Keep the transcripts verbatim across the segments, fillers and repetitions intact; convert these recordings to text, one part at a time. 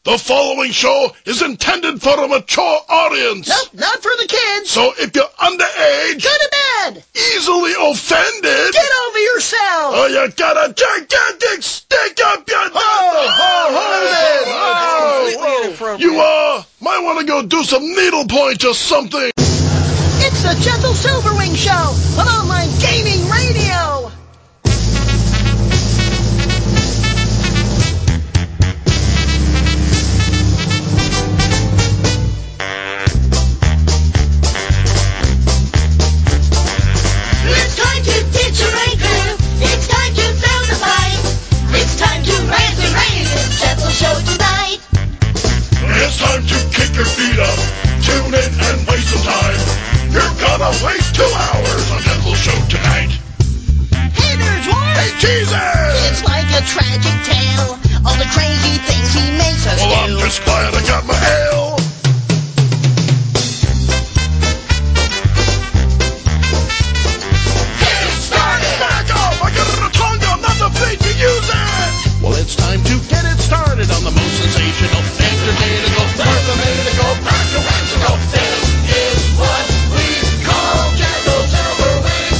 The following show is intended for a mature audience. Nope, not for the kids. So if you're underage, go to bed. Easily offended, get over yourself. Or you got a gigantic stick up your nose. Oh, oh, hold it. Whoa, whoa. You uh, might want to go do some needlepoint or something. It's the Gentle Silverwing Show on online gaming radio. It's time to ditch a rancor. It's time to throw the fight. It's time to rant and rave. It's Gentle Show tonight. It's time to kick your feet up. Tune in and waste some time. You're gonna waste two hours on Gentle Show tonight. Hey there, George. Hey, Jesus! It's like a tragic tale. All the crazy things he makes us well, do. Well, I'm just glad I got my ale. Get it started. Back off! I got a rotunda. I'm not afraid to use it. Well, it's time to get it started on the most sensational, entertainable, mathematical, practical. This is what we call Gentle Silverwing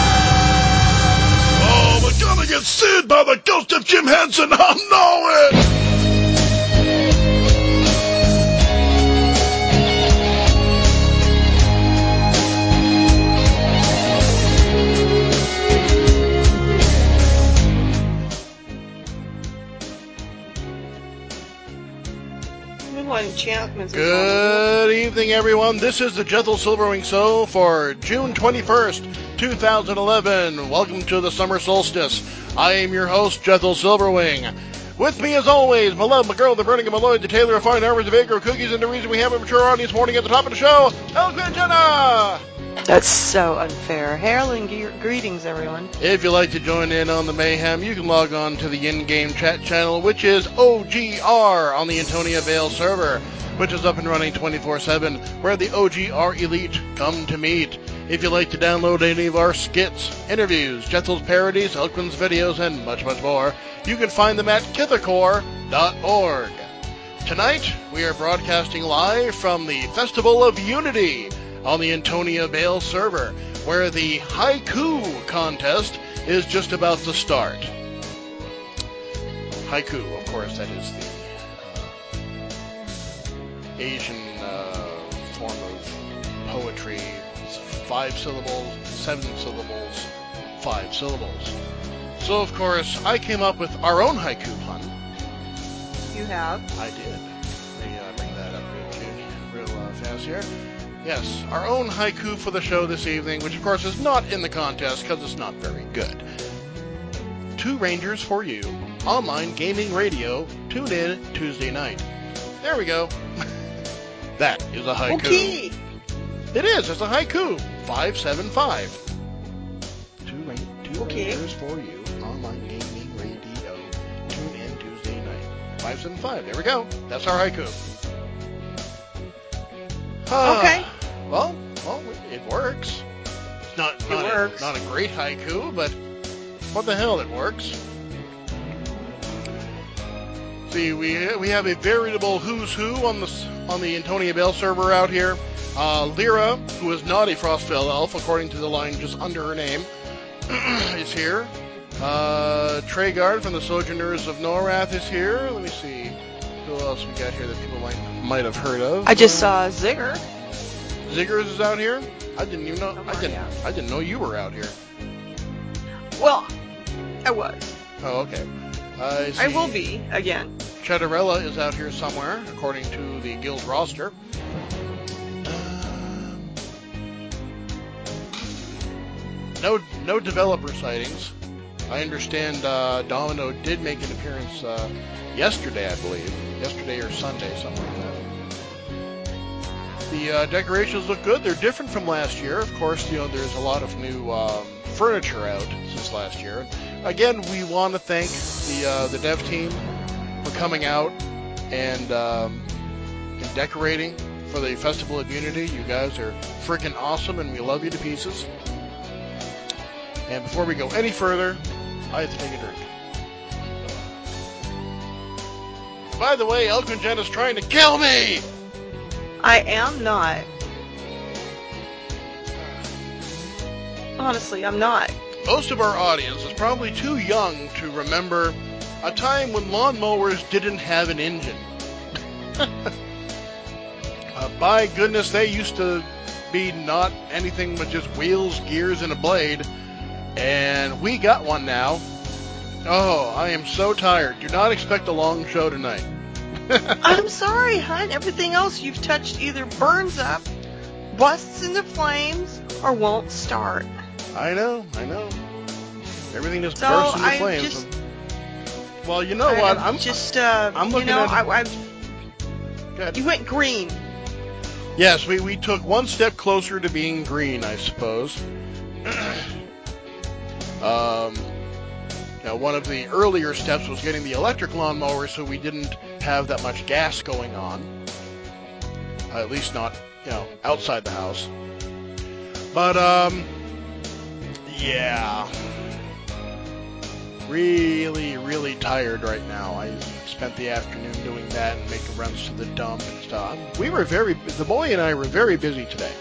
Show. Oh, we're gonna get sued by the ghost of Jim Henson. I know it. Good evening, everyone. This is the Gentle Silverwing Show for June twenty-first, two thousand eleven. Welcome to the summer solstice. I am your host, Gentle Silverwing. With me, as always, my love, my girl, the burning of my Lloyd, the Taylor of fine hours of acre of cookies, and the reason we have a mature audience morning at the top of the show, Eloquent Jenna! That's so unfair. Hail and ge- greetings, everyone. If you'd like to join in on the mayhem, you can log on to the in-game chat channel, which is O G R on the Antonia Vale server, which is up and running twenty-four seven, where the O G R elite come to meet. If you'd like to download any of our skits, interviews, Gentle's parodies, Eloquent's videos, and much, much more, you can find them at kithercore dot org. Tonight, we are broadcasting live from the Festival of Unity on the Antonia Vale server, where the haiku contest is just about to start. Haiku, of course, that is the uh, Asian uh, form of poetry. It's five syllables, seven syllables, five syllables. So, of course, I came up with our own haiku pun. You have? I did. Let me uh, bring that up real, real uh, fast here. Yes, our own haiku for the show this evening, which of course is not in the contest because it's not very good. Two Rangers for you, online gaming radio, tune in Tuesday night. There we go. That is a haiku. Okay. It is, it's a haiku. five seven five. Two, ra- two okay. Rangers for you, online gaming radio, tune in Tuesday night. five seven five, there we go. That's our haiku. Okay. Well, well, it works. It's not it not, works. A, not a great haiku, but what the hell, it works. See, we we have a veritable who's who on the on the Antonia Vale server out here. Uh, Lyra, who is not a Frostvale elf, according to the line just under her name, is here. Uh, Tragard from the Sojourners of Norath is here. Let me see. Who else we got here that people might might have heard of? I just uh, saw Zigger. Ziggers is out here. I didn't even know. Oh, I didn't. yeah. I didn't know you were out here. Well, I was. Oh, okay. Uh, I, I will be again. Cheddarella is out here somewhere, according to the guild roster. Um, no, no developer sightings. I understand uh, Domino did make an appearance uh, yesterday, I believe. Yesterday or Sunday, something like that. The uh, decorations look good. They're different from last year. Of course, you know, there's a lot of new um, furniture out since last year. Again, we want to thank the uh, the dev team for coming out and, um, and decorating for the Festival of Unity. You guys are freaking awesome, and we love you to pieces. And before we go any further, I have to take a drink. By the way, Elkin Jen is trying to kill me! I am not. Honestly, I'm not. Most of our audience is probably too young to remember a time when lawnmowers didn't have an engine. uh, by goodness, they used to be not anything but just wheels, gears, and a blade. And we got one now. Oh, I am so tired. Do not expect a long show tonight. I'm sorry, hon. Everything else you've touched either burns up, busts into flames, or won't start. I know, I know. Everything just So bursts into I flames. just, Well, you know I, what? I'm just, uh, I'm looking you know, at- I, I, Go ahead. you went green. Yes, we, we took one step closer to being green, I suppose. um, now, one of the earlier steps was getting the electric lawnmower so we didn't have that much gas going on. Uh, at least not, you know, outside the house. But, um, yeah. Really, really tired right now. I spent the afternoon doing that and making runs to the dump and stuff. We were very, the boy and I were very busy today.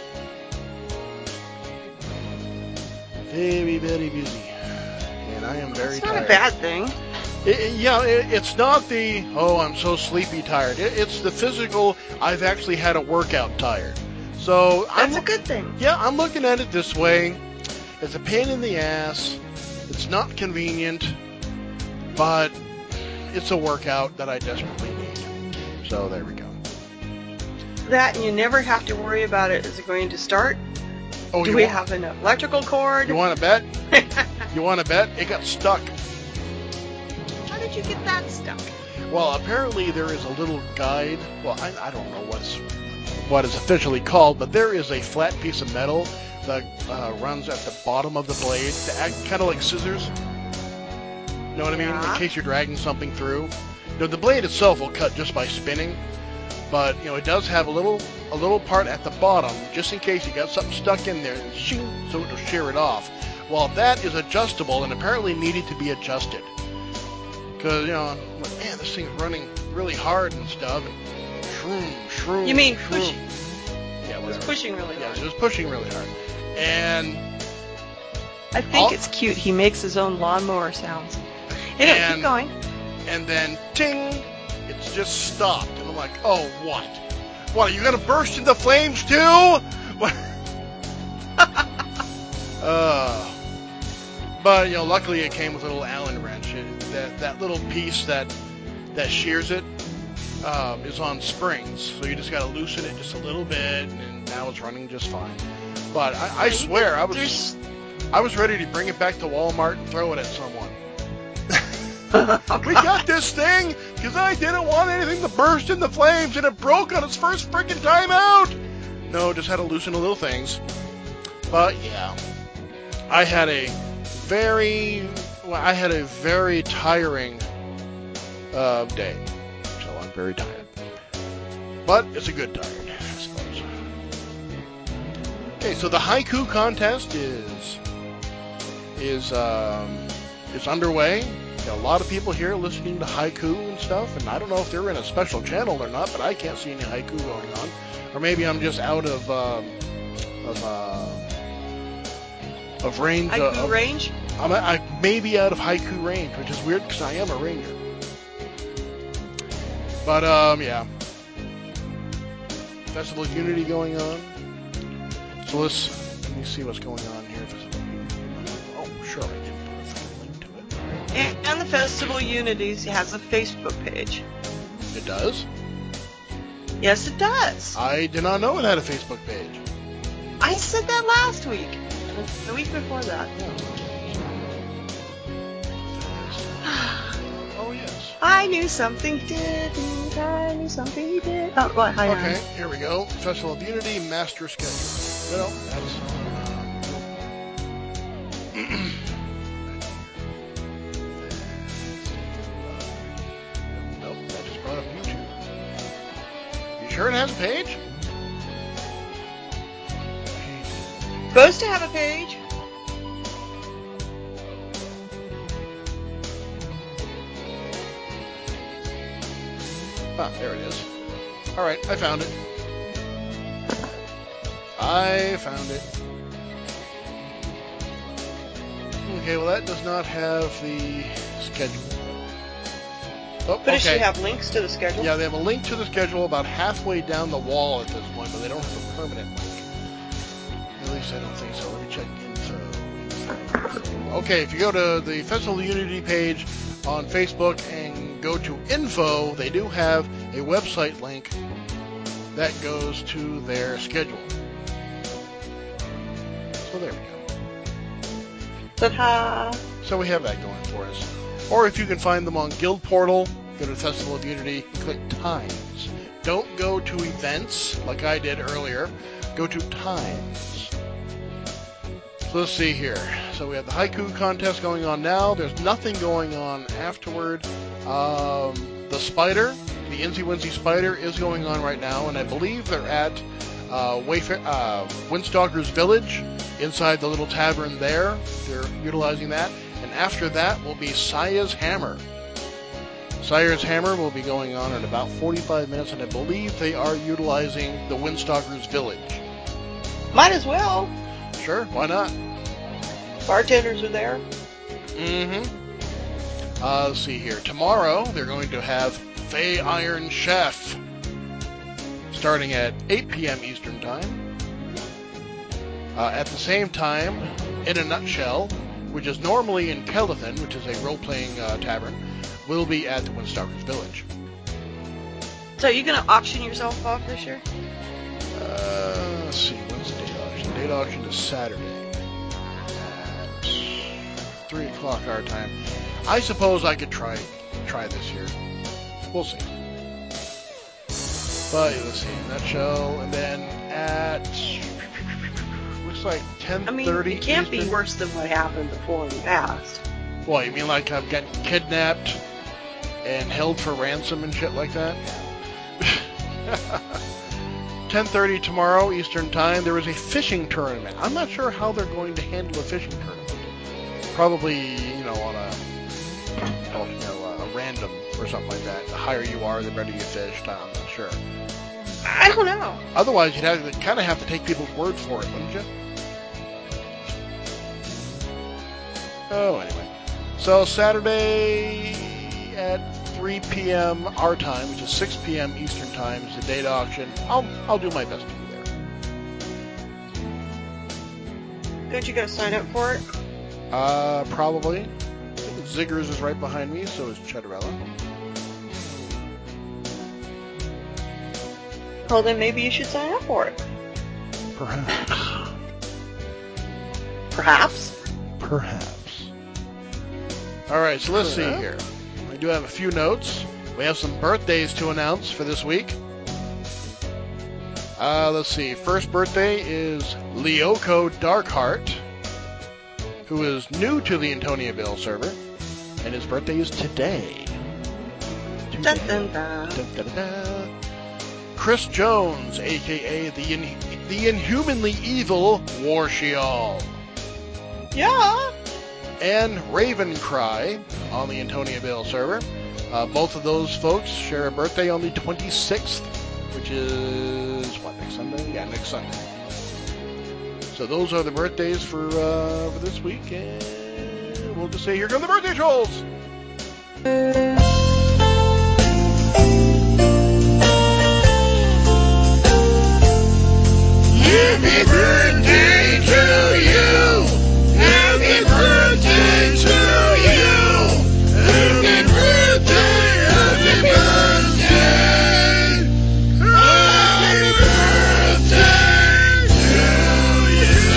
Very, very busy. And I am very It's not tired. a bad thing. It, it- yeah, it, it's not the, oh, I'm so sleepy tired. It, it's the physical, I've actually had a workout tired. So I'm, That's a good thing. yeah, I'm looking at it this way. It's a pain in the ass. It's not convenient, but it's a workout that I desperately need. So there we go. That, and you never have to worry about it. Is it going to start? Oh, Do you we want, have an electrical cord? you want to bet? You want to bet? It got stuck. How did you get that stuck? Well, apparently there is a little guide. Well, I, I don't know what's what is officially called, but there is a flat piece of metal that uh, runs at the bottom of the blade, to act kind of like scissors. You know what I mean? Yeah. In case you're dragging something through. You know, the blade itself will cut just by spinning, but you know it does have a little a little part at the bottom, just in case you got something stuck in there, shing, so it'll shear it off. Well, that is adjustable and apparently needed to be adjusted. Because, you know, I'm like, man, this thing's running really hard and stuff, and shroom, shroom, You mean shroom. pushing? Yeah, It was whatever. pushing really Yeah, hard. it was pushing really hard. And, I think All- it's cute. He makes his own lawnmower sounds. Anyway, And- keep going. and then, ting, it's just stopped. And I'm like, oh, what? What, are you going to burst into flames too? What? uh, but, you know, luckily it came with a little Allen wrench. It, that, that little piece that, that shears it um, is on springs. So you just got to loosen it just a little bit, and now it's running just fine. But I, I Yeah, you swear, just- I was there's- I was ready to bring it back to Walmart and throw it at someone. Oh, We God. got this thing because I didn't want anything to burst into flames, and it broke on its first freaking time out. No, just had to loosen the little things. But yeah, I had a very, well, I had a very tiring uh, day, so I'm very tired. But it's a good tired, I suppose. Okay, so the haiku contest is is um, is underway. Got a lot of people here listening to haiku and stuff, and I don't know if they're in a special channel or not, but I can't see any haiku going on. Or maybe I'm just out of um, of uh, of range. Haiku of, range? I'm I may be out of haiku range, which is weird because I am a ranger. But um, yeah, Festival of Unity going on. So let's let me see what's going on here. Oh, sure, I can put a link to it. And, and the Festival Unities has a Facebook page. It does? Yes, it does. I did not know it had a Facebook page. I said that last week. The week before that. Oh, yes. I knew something he didn't. I knew something he did. Oh, what? Hi, Okay, hon. here we go. Festival of Unity master schedule. Well, that's. Nope, that just brought up YouTube. You sure it has a page? Supposed to have a page. Ah, there it is. All right, I found it. I found it. Okay, well that does not have the schedule. Oh, But does okay. she have links to the schedule? Yeah, they have a link to the schedule about halfway down the wall at this point, but they don't have a permanent link. At least I don't think so. Let me check info. Okay, if you go to the Festival of Unity page on Facebook and go to info, they do have a website link that goes to their schedule. So there we go. Ta-da! So we have that going for us. Or if you can find them on Guild Portal, go to Festival of Unity and click Times. Don't go to events like I did earlier. Go to Times. So let's see here. So we have the haiku contest going on now. There's nothing going on afterward. Um, the spider, the Inzy Winzy spider, is going on right now, and I believe they're at uh, Wayfa- uh, Windstalker's Village inside the little tavern there. They're utilizing that. And after that will be Saya's Hammer. Saya's Hammer will be going on in about forty-five minutes, and I believe they are utilizing the Windstalker's Village. Might as well. Sure, why not? Bartenders are there. Mm-hmm. Uh, let's see here. Tomorrow, they're going to have Faye Iron Chef, starting at eight p.m. Eastern Time. Uh, at the same time, In a Nutshell, which is normally in Kelethin, which is a role-playing uh, tavern, will be at the Windstalker's Village. So are you going to auction yourself off this year? Uh, let's see, when's the date auction? The date auction is Saturday at three o'clock our time. I suppose I could try try this year. We'll see. But let's see, Nutshell, and then at looks like ten I mean, thirty. it can't Eastern. be worse than what happened before in the past. Well, you mean like I've gotten kidnapped and held for ransom and shit like that? ten thirty tomorrow Eastern Time. There is a fishing tournament. I'm not sure how they're going to handle a fishing tournament. Probably, you know, on a, oh, you know, a random or something like that. The higher you are, the better you fish. I'm not sure. I don't know. Otherwise, you'd have to kind of have to take people's word for it, wouldn't you? Oh, anyway. So Saturday at three p.m. our time, which is six p.m. Eastern Time, is the date auction. I'll I'll do my best to be there. Don't you got to sign up for it? Uh, probably. Ziggers is right behind me, so is Cheddarella. Well, then maybe you should sign up for it. Perhaps. Perhaps. Perhaps. All right, so let's see here. I do have a few notes. We have some birthdays to announce for this week. Uh, let's see. First birthday is Lyoko Darkheart, who is new to the Antoniaville server, and his birthday is today. Today. Dun, dun, dun. Dun, dun, dun, dun. Chris Jones, a k a the, in, the Inhumanly Evil Warshial. Yeah. And Ravencry on the Antoniaville server. Uh, both of those folks share a birthday on the twenty-sixth, which is, what, next Sunday? Yeah, next Sunday. So those are the birthdays for uh, for this week, and we'll just say, here come the birthday trolls! Happy birthday to you! Happy birthday to you! Happy birthday! Happy birthday! Happy birthday to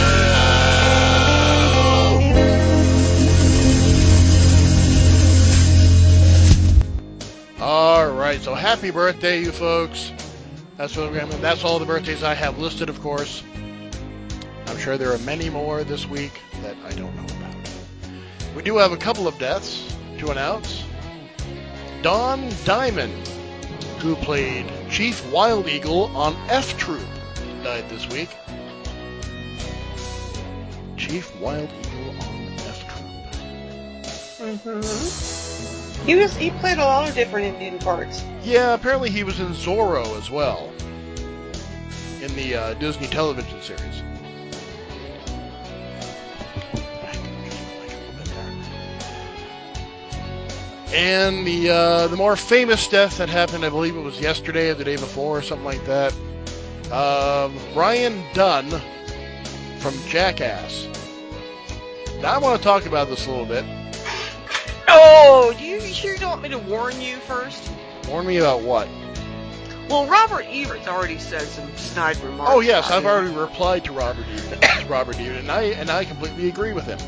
you! Alright, so happy birthday, you folks. That's what we're, that's all the birthdays I have listed, of course. I'm sure there are many more this week that I don't know about. We do have a couple of deaths to announce. Don Diamond, who played Chief Wild Eagle on F Troop, died this week. Chief Wild Eagle on F Troop. Mm-hmm. He was he played a lot of different Indian parts. Yeah, apparently he was in Zorro as well, in the uh, Disney television series. And the uh, the more famous death that happened, I believe it was yesterday or the day before, or something like that. Um, Ryan Dunn from Jackass. Now I want to talk about this a little bit. Oh, do you, you sure you don't want me to warn you first? Warn me about what? Well, Robert Ebert's already said some snide remarks. Oh yes, about I've him. already replied to Robert Ebert, Robert Ebert, and I and I completely agree with him.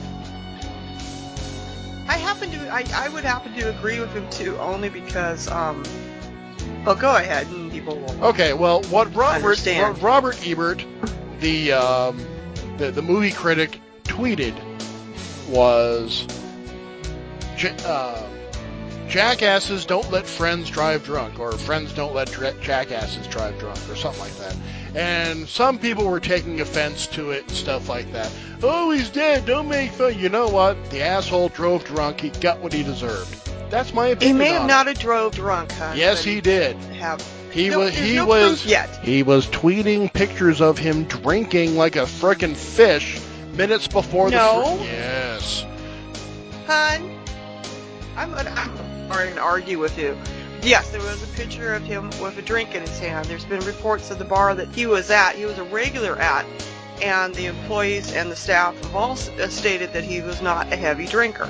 I happen to, I, I would happen to agree with him too, only because, um, well, go ahead and people will. Okay, well, what Robert Understand. what Robert Ebert, the um, the the movie critic, tweeted was, J- uh, jackasses don't let friends drive drunk, or friends don't let dra- jackasses drive drunk, or something like that. And some people were taking offense to it and stuff like that. Oh, he's dead, don't make fun. You know what? The asshole drove drunk. He got what he deserved. That's my He opinion may have on not it. have drove drunk, huh? Yes, but he did. Have. He No, was there's he no was proof yet. he was tweeting pictures of him drinking like a frickin' fish minutes before the No. fr- Yes. Hun, I'm gonna, I'm going to argue with you. Yes, there was a picture of him with a drink in his hand. There's been reports of the bar that he was at, he was a regular at, and the employees and the staff have all s- uh, stated that he was not a heavy drinker.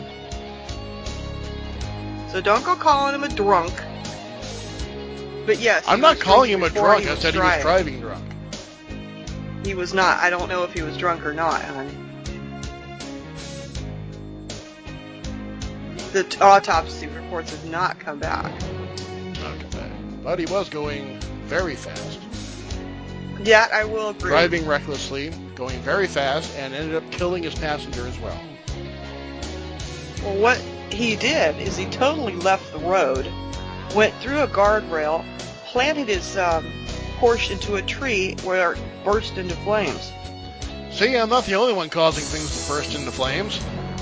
So don't go calling him a drunk. But yes, he I'm not was calling him drinking a before drunk. he I was said he was driving. driving drunk. He was not. I don't know if he was drunk or not, honey. The t- autopsy reports have not come back. Okay. But he was going very fast. Yet, I will agree. Driving recklessly, going very fast, and ended up killing his passenger as well. Well, what he did is he totally left the road, went through a guardrail, planted his um, Porsche into a tree where it burst into flames. See, I'm not the only one causing things to burst into flames.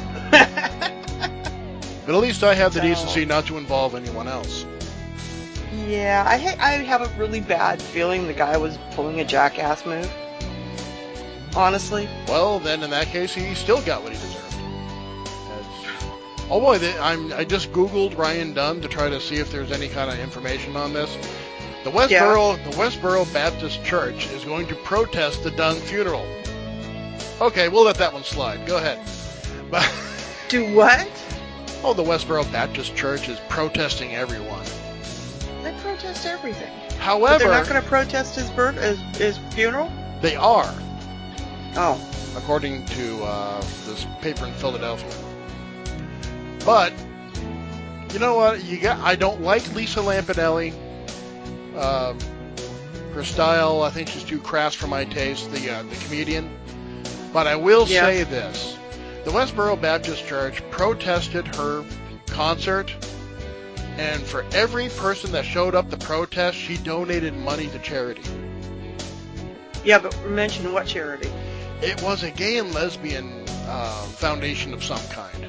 But at least I have the So- decency not to involve anyone else. Yeah, I ha- I have a really bad feeling the guy was pulling a jackass move. Honestly. Well, then in that case, he still got what he deserved. That's- Oh boy, they, I'm, I just Googled Ryan Dunn to try to see if there's any kind of information on this. The Westboro, the Westboro Baptist Church is going to protest the Dunn funeral. Okay, we'll let that one slide. Go ahead. But, Do what? oh, the Westboro Baptist Church is protesting everyone. They protest everything. But However, they're not going to protest his birth, his, his funeral? they are, Oh. according to uh, this paper in Philadelphia. But you know what? You got. I don't like Lisa Lampanelli. Um, her style, I think she's too crass for my taste. The uh, the comedian. But I will Yeah. say this: the Westboro Baptist Church protested her concert, and for every person that showed up to protest, she donated money to charity. Yeah, but mention what charity? It was a gay and lesbian uh, foundation of some kind.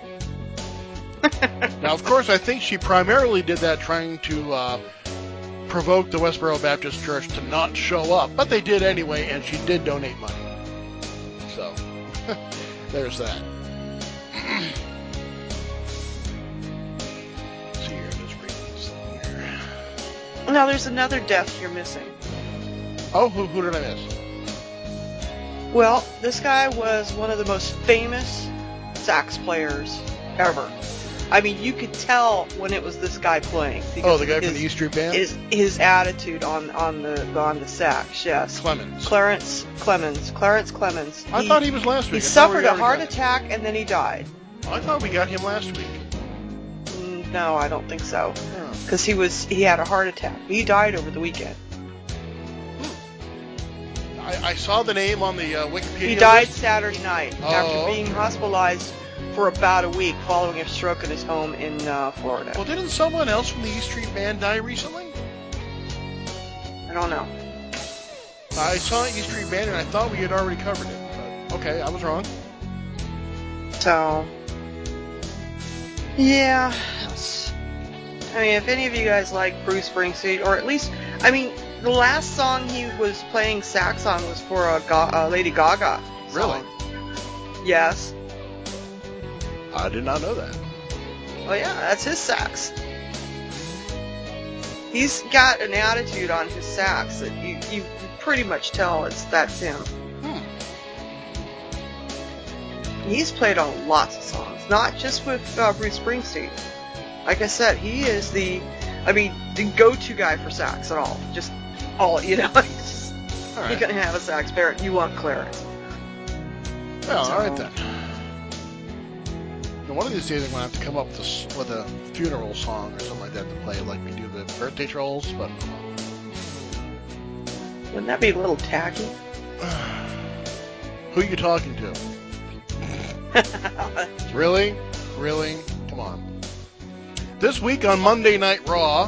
Now, of course, I think she primarily did that trying to uh, provoke the Westboro Baptist Church to not show up, but they did anyway, and she did donate money. So, there's that. Let's see here, let's read this thing here. Now, there's another death you're missing. Oh, who, who did I miss? Well, this guy was one of the most famous sax players ever. I mean, you could tell when it was this guy playing. because Oh, the guy of from his, the E Street Band? His, his attitude on, on the on the sax, yes. Clemens. Clarence Clemens. Clarence Clemens. I thought he was last He week. I thought we suffered a already heart got him. attack and then he died. I thought we got him last week. Mm, No, I don't think so. Oh. Because he was he had a heart attack. He died over the weekend. I, I saw the name on the uh, Wikipedia He died list. Saturday night Oh, after being okay. hospitalized for about a week following a stroke at his home in uh, Florida. Well, didn't someone else from the E Street Band die recently? I don't know. I saw E Street Band and I thought we had already covered it. But okay, I was wrong. So, Yeah. it's- I mean, if any of you guys like Bruce Springsteen, or at least, I mean, the last song he was playing sax on was for a, Ga- a Lady Gaga song. Really? Yes. I did not know that. Oh yeah, that's his sax. He's got an attitude on his sax that you, you pretty much tell it's that's him. Hmm. He's played on lots of songs, not just with uh, Bruce Springsteen. Like I said, he is the, I mean, the go-to guy for sax at all. Just all, you know. Just, All right. You're gonna have a sax player. You want Clarence. Well, So- all right then. Now, one of these days I'm going to have to come up with a, s- with a funeral song or something like that to play, like we do the birthday trolls, but... Wouldn't that be a little tacky? Who are you talking to? Really? Really? Come on. This week on Monday Night Raw,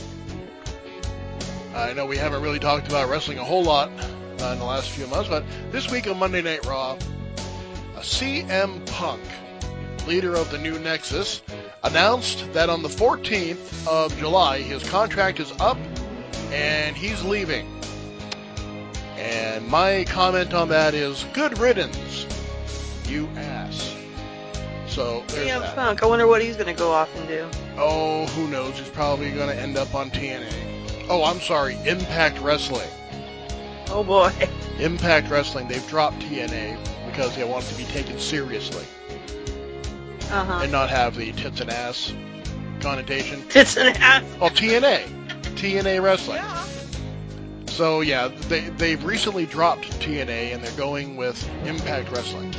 I know we haven't really talked about wrestling a whole lot uh, in the last few months, but this week on Monday Night Raw, a C M Punk, leader of the New Nexus, announced that on the fourteenth of July, his contract is up and he's leaving. And my comment on that is, good riddance, you ass. So, there's C M that. Punk. I wonder what he's gonna go off and do. Oh, who knows? He's probably going to end up on T N A. Oh, I'm sorry, Impact Wrestling. Oh boy. Impact Wrestling, they've dropped T N A because they want it to be taken seriously Uh huh. and not have the tits and ass connotation. Tits and ass. Well, T N A. T N A Wrestling. Yeah. So, yeah, they, they've recently dropped T N A and they're going with Impact Wrestling.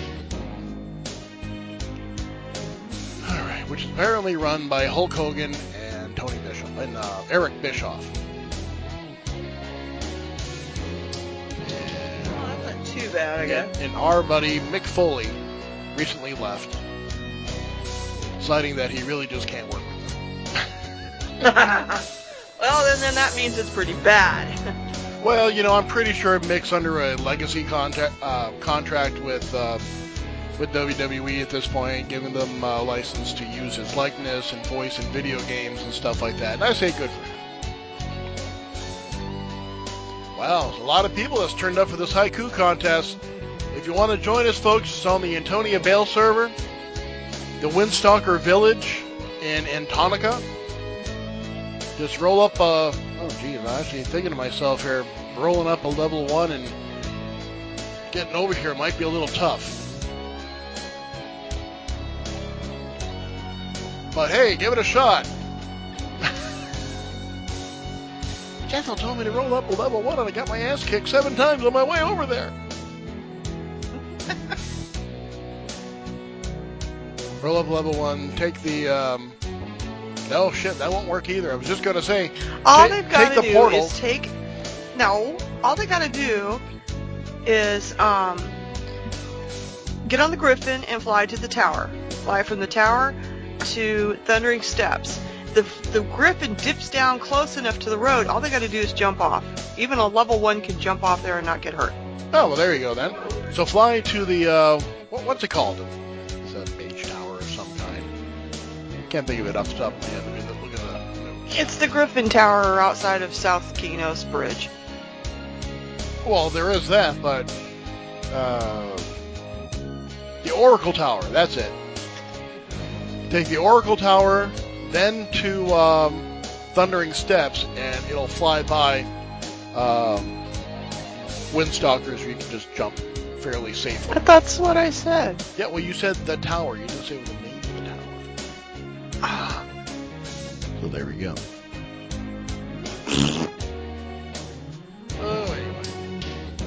Alright, which is apparently run by Hulk Hogan and Tony Bischoff, and uh, Eric Bischoff. And, Oh, that's not too bad, I guess. and, and our buddy Mick Foley recently left, citing that he really just can't work with them. Well, then, then that means it's pretty bad. Well, you know, I'm pretty sure Mick's under a legacy contract uh, contract with uh, with W W E at this point, giving them a license to use his likeness and voice in video games and stuff like that. And I say good for him. Wow, there's a lot of people that's turned up for this haiku contest. If you want to join us, folks, it's on the Antonia Bale server, the Windstalker Village in Antonica. Just roll up a... Oh, geez, I'm actually thinking to myself here, rolling up a level one and getting over here might be a little tough. But hey, give it a shot. Jethro told me to roll up a level one and I got my ass kicked seven times on my way over there. Roll up level one, take the... Um, no, shit, that won't work either. I was just going to say, All ta- they've got take to the do portal. is take. No, all they got to do is um, get on the Griffin and fly to the tower. Fly from the tower to Thundering Steps. The the Griffin dips down close enough to the road. All they got to do is jump off. Even a level one can jump off there and not get hurt. Oh, well, there you go then. So fly to the, uh, what, what's it called? It's a mage tower of some kind. Can't think of it off the top of my head. Let me look look at the notes. It's the Griffin Tower outside of South Kenos Bridge. Well, there is that, but, uh, the Oracle Tower, that's it. Take the Oracle Tower, then to, um, Thundering Steps, and it'll fly by, um, Windstalkers where you can just jump fairly safely. But that's what I said. Yeah, well, you said the tower. You didn't say the name of the tower. Ah. So there we go. Oh, anyway.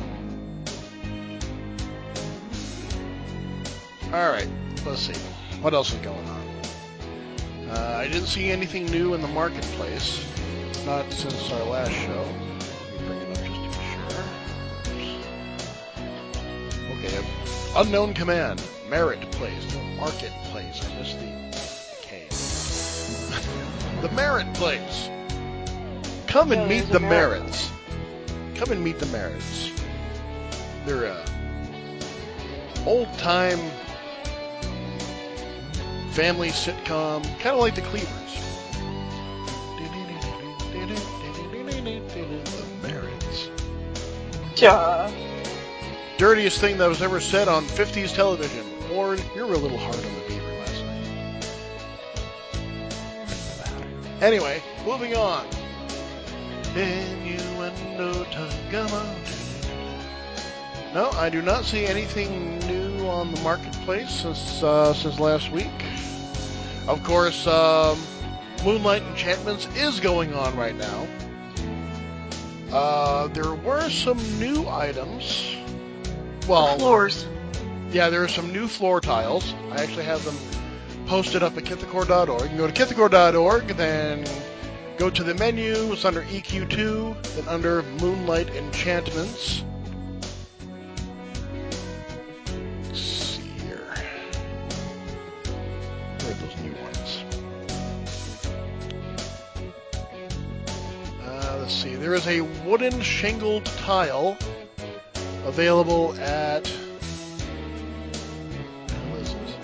All right, let's see. What else is going on? Uh, I didn't see anything new in the marketplace. Not since our last show. Let me bring it up just to be sure. Okay, Unknown Command, Merit Place, no, Marketplace. I missed the K. The Merit Place. Come and Yeah, meet there's the a Merit Merits. Come and meet the Merits. They're uh, old-time family sitcom, kind of like the Cleavers. The Merits. Duh. Dirtiest thing that was ever said on fifties television. Ward, you were a little hard on the beaver last night. Anyway, moving on. Innuendo Tagama. No, I do not see anything new on the marketplace since uh, since last week. Of course, um, Moonlight Enchantments is going on right now. Uh, there were some new items. Well, Floors. yeah, there are some new floor tiles. I actually have them posted up at Kithakor dot org. You can go to Kithakor dot org, then go to the menu. It's under E Q two, then under Moonlight Enchantments. Let's see here. Where are those new ones? Uh, let's see. There is a wooden shingled tile available at... What is this?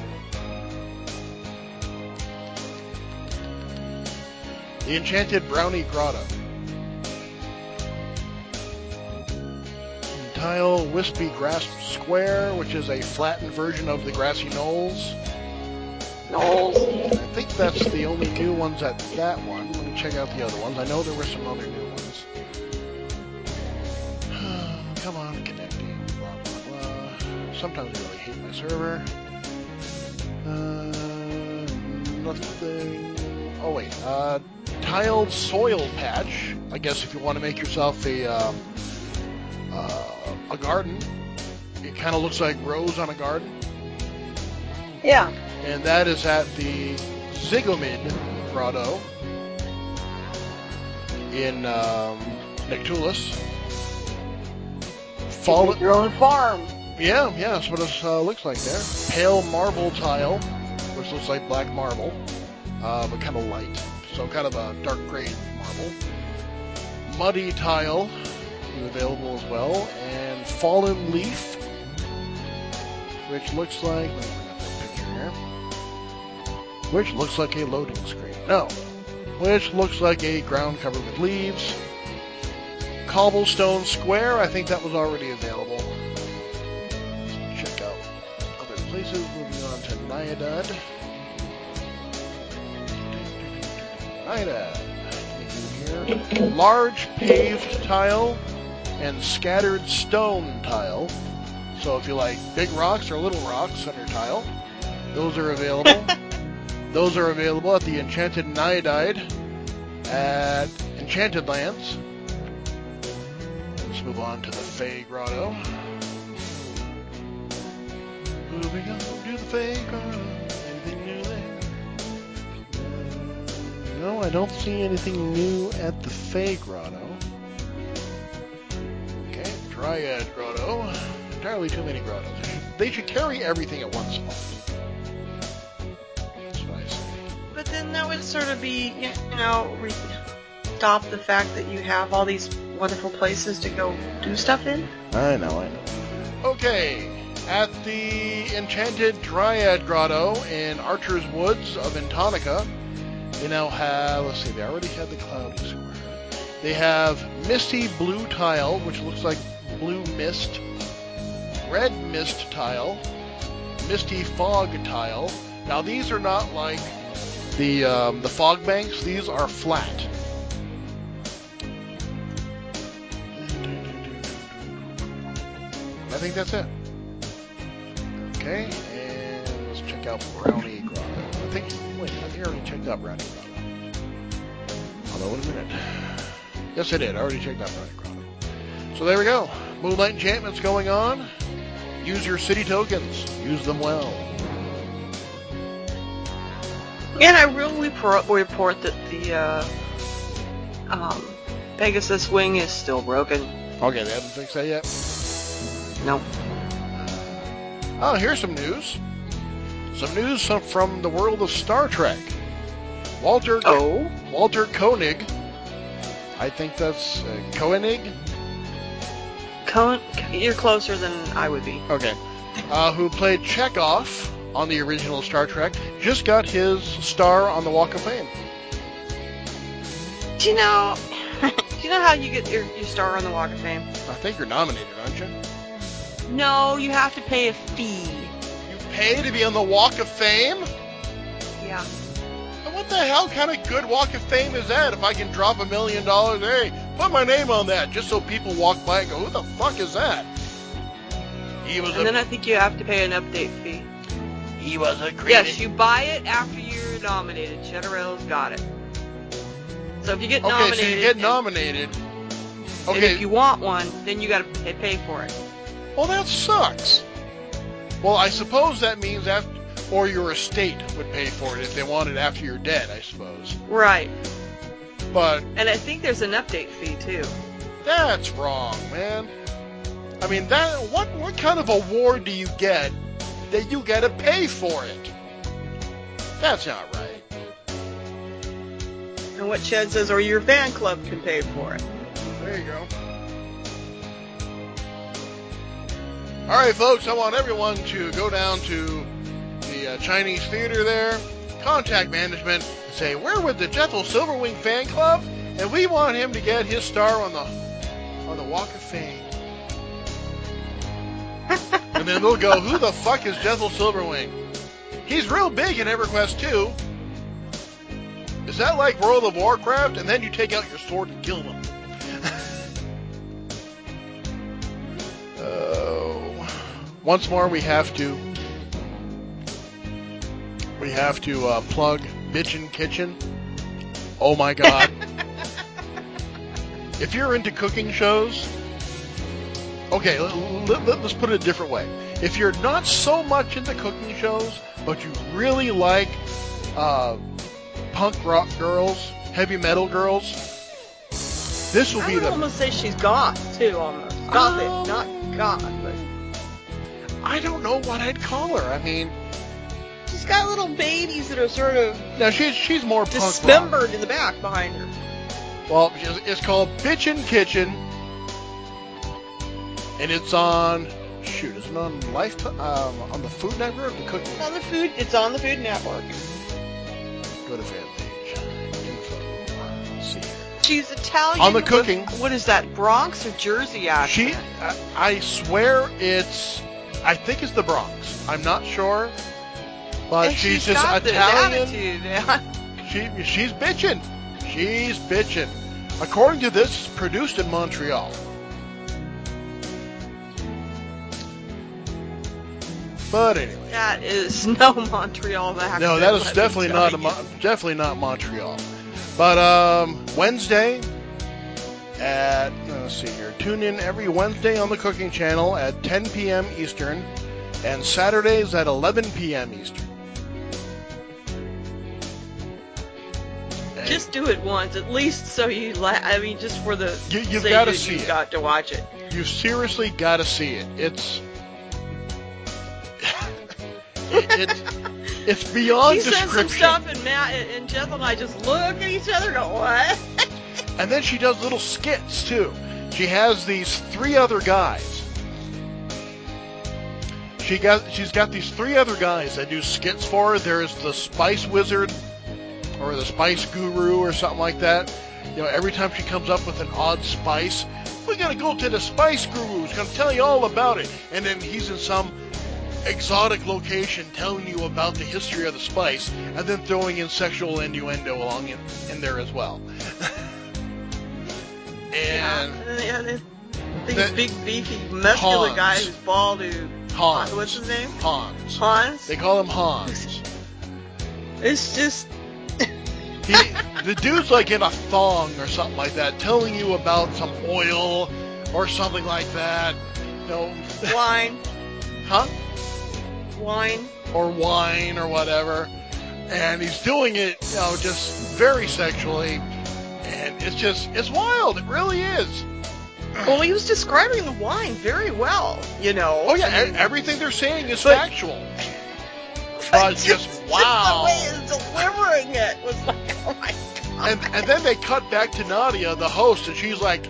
The Enchanted Brownie Grotto. Tile Wispy Grass Square, which is a flattened version of the Grassy Knolls. Knolls. I think that's the only new ones at that one. Let me check out the other ones. I know there were some other new ones. Come on, connecting. Blah, blah, blah. Sometimes I really hate my server. Uh, nothing. Oh, wait. Uh, tiled soil patch. I guess if you want to make yourself a, um, uh, a garden. It kind of looks like rows on a garden. Yeah. And that is at the Zigomid Grotto in um, Nectulis. Make your own farm. Yeah, yeah, that's what it uh, looks like there. Pale marble tile, which looks like black marble, uh, but kind of light. So kind of a dark gray marble. Muddy tile is available as well. And fallen leaf, which looks like... Let me bring up that picture here. Which looks like a loading screen. No. Which looks like a ground covered with leaves. Cobblestone Square, I think that was already available. Let's check out other places. Moving on to Nyadad. Nyadad. Here. Large paved tile and scattered stone tile. So if you like big rocks or little rocks on your tile, those are available. Those are available at the Enchanted Nyadad at Enchanted Lands. Let's move on to the Fey Grotto. Moving on to the Fey Grotto. Anything new there? No, I don't see anything new at the Fey Grotto. Okay, Dryad Grotto. Entirely too many grottos. They should carry everything at one spot. That's what I say. But then that would sort of be, you know, re- stop the fact that you have all these wonderful places to go do stuff in. I know, I know. Okay, at the Enchanted Dryad Grotto in Archer's Woods of Intonica, they now have, let's see, they already had the Cloudy Square. They have Misty Blue Tile, which looks like blue mist. Red Mist Tile. Misty Fog Tile. Now these are not like the um, the fog banks. These are flat. I think that's it. Okay, and let's check out Brownie Grotto. I think, wait, I think I already checked out Brownie Grotto. Although, wait a minute. Yes, I did. I already checked out Brownie Grotto. So there we go. Moonlight Enchantments going on. Use your city tokens. Use them well. And I will report, report that the uh, um, Pegasus wing is still broken. Okay, they haven't fixed that yet? Nope. Oh, here's some news. Some news from the world of Star Trek. Walter Oh? Walter Koenig. I think that's uh, Koenig? Con- you're closer than I would be. Okay. Uh, who played Chekhov on the original Star Trek, just got his star on the Walk of Fame. Do you know? Do you know how you get your, your star on the Walk of Fame? I think you're nominated, aren't you? No, you have to pay a fee. You pay to be on the Walk of Fame? Yeah. And what the hell kind of good Walk of Fame is that? If I can drop a million dollars, hey, put my name on that, just so people walk by and go, who the fuck is that? He was And a, then I think you have to pay an update fee. he was a creative. Yes, you buy it after you're nominated. Shutterell's got it. So if you get Okay, nominated, so you get and, nominated. and Okay, if you want one, then you got to pay, pay for it. well that sucks. Well, I suppose that means after, or your estate would pay for it if they want it after you're dead, I suppose. Right. But And I think there's an update fee too. that's wrong, man. I mean, that what what kind of award do you get that you got to pay for it? That's not right. And what Chad says, or your fan club can pay for it. There you go. All right, folks, I want everyone to go down to the uh, Chinese theater there, contact management, and say, we're with the Jethro Silverwing fan club, and we want him to get his star on the on the Walk of Fame. And then they'll go, who the fuck is Jethro Silverwing? He's real big in EverQuest two. Is that like World of Warcraft? And then you take out your sword and kill them. uh, once more, we have to we have to uh, plug Bitchin' Kitchen. Oh my God! If you're into cooking shows, okay, let, let, let's put it a different way. If you're not so much into cooking shows, but you really like uh, punk rock girls, heavy metal girls, this will I be would the... almost say she's goth too, almost. Gothic, Um, not goth, but I don't know what I'd call her. I mean, she's got little babies that are sort of no, she's she's more punk rock. dismembered in the back behind her. Well, it's it's called Bitchin' Kitchen, and it's on... Shoot, is it on Lifetime? Um, on the Food Network? The Cooking? It's on the food. It's on the Food Network. Go to fan page. Info. Let's see here. She's Italian. On the with- cooking. What is that? Bronx or Jersey accent? She, I, I swear it's, I think it's the Bronx. I'm not sure, but And she's, she's just got Italian. The attitude, man. She, she's bitching. She's bitching. According to this, it's produced in Montreal. But anyway, That is no Montreal accent. no, that is let me definitely tell not a, you. Mo- definitely not Montreal. But um, Wednesday at let's see here, tune in every Wednesday on the Cooking Channel at ten p.m. Eastern, and Saturdays at eleven p.m. Eastern. And Just do it once, at least, so you. La- I mean, just for the. You- you've sake gotta that see you it. got to watch it. you seriously got to see it. It's it's it's beyond She says some description. stuff, and Matt and Jeff and I just look at each other and go, what? And then she does little skits too. She has these three other guys. She got she's got these three other guys that do skits for her. There's the Spice Wizard or the Spice Guru or something like that. You know, every time she comes up with an odd spice, we're gonna go to the Spice Guru. He's gonna tell you all about it. And then he's in some exotic location telling you about the history of the spice, and then throwing in sexual innuendo along in, in there as well. And And then they have this big, That- big, beefy, muscular Hans. guy who's bald who... Hans. What's his name? Hans. Hans? They call him Hans. It's just... He, the dude's like in a thong or something like that, telling you about some oil or something like that. You know, wine. huh? Wine. Or wine or whatever. And he's doing it, you know, just very sexually. And it's just, it's wild. It really is. Well, he was describing the wine very well, you know. Oh yeah, I e- mean, everything they're saying is But- factual. But just, wow. the way he's delivering it was like, oh my god. And and then they cut back to Nadia, the host, and she's like,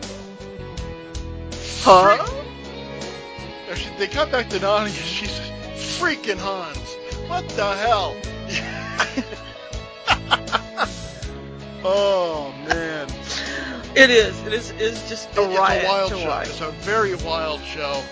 Huh? Or she, they cut back to Nadia. She's freaking Hans. What the hell? Oh, man. It is. It is. It's just a It's riot a wild to show. watch. It's a very wild show.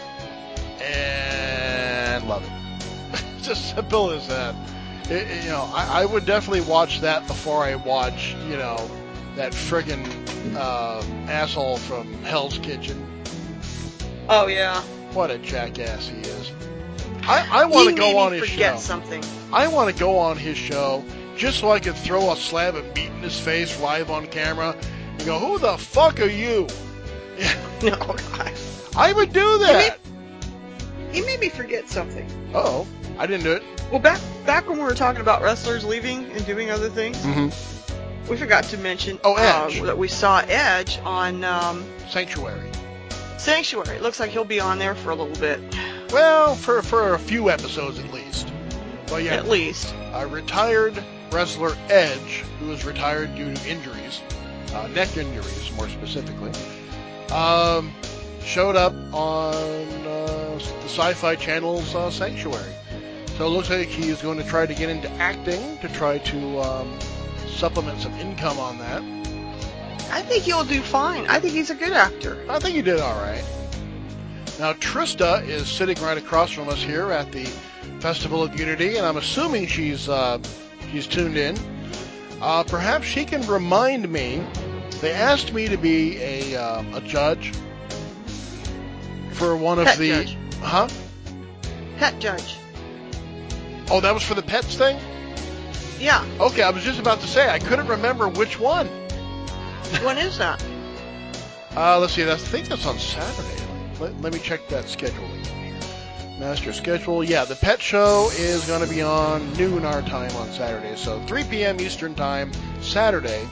And love it. It's as simple as that. It, it, you know, I, I would definitely watch that before I watch, you know, that friggin' uh, asshole from Hell's Kitchen. Oh yeah. What a jackass he is. I, I want He to made go on me his forget show. something. I want to go on his show just so I could throw a slab of meat in his face live on camera and go, who the fuck are you? No, God. I would do that. He made me forget something. Uh-oh. I didn't do it. Well, back back when we were talking about wrestlers leaving and doing other things, Mm-hmm. we forgot to mention Oh, Edge. uh, that we saw Edge on um, Sanctuary. Sanctuary. It looks like he'll be on there for a little bit, Well, for, for a few episodes at least. But yeah, at least. a retired wrestler Edge, who was retired due to injuries, uh, neck injuries more specifically, um, showed up on uh, the Sci-Fi Channel's uh, Sanctuary. So it looks like he's going to try to get into acting to try to um, supplement some income on that. I think he'll do fine. I think he's a good actor. I think he did all right. Now Trista is sitting right across from us here at the Festival of Unity, and I'm assuming she's uh, she's tuned in. Uh, perhaps she can remind me. They asked me to be a uh, a judge for one of Pet the judge. huh? Pet judge. Oh, that was for the pets thing. Yeah. Okay, I was just about to say I couldn't remember which one. When is that? Uh, let's see. That's, I think that's on Saturday. Let, let me check that schedule again here. Master schedule. Yeah, the pet show is going to be on noon our time on Saturday. So three p.m. Eastern time, Saturday.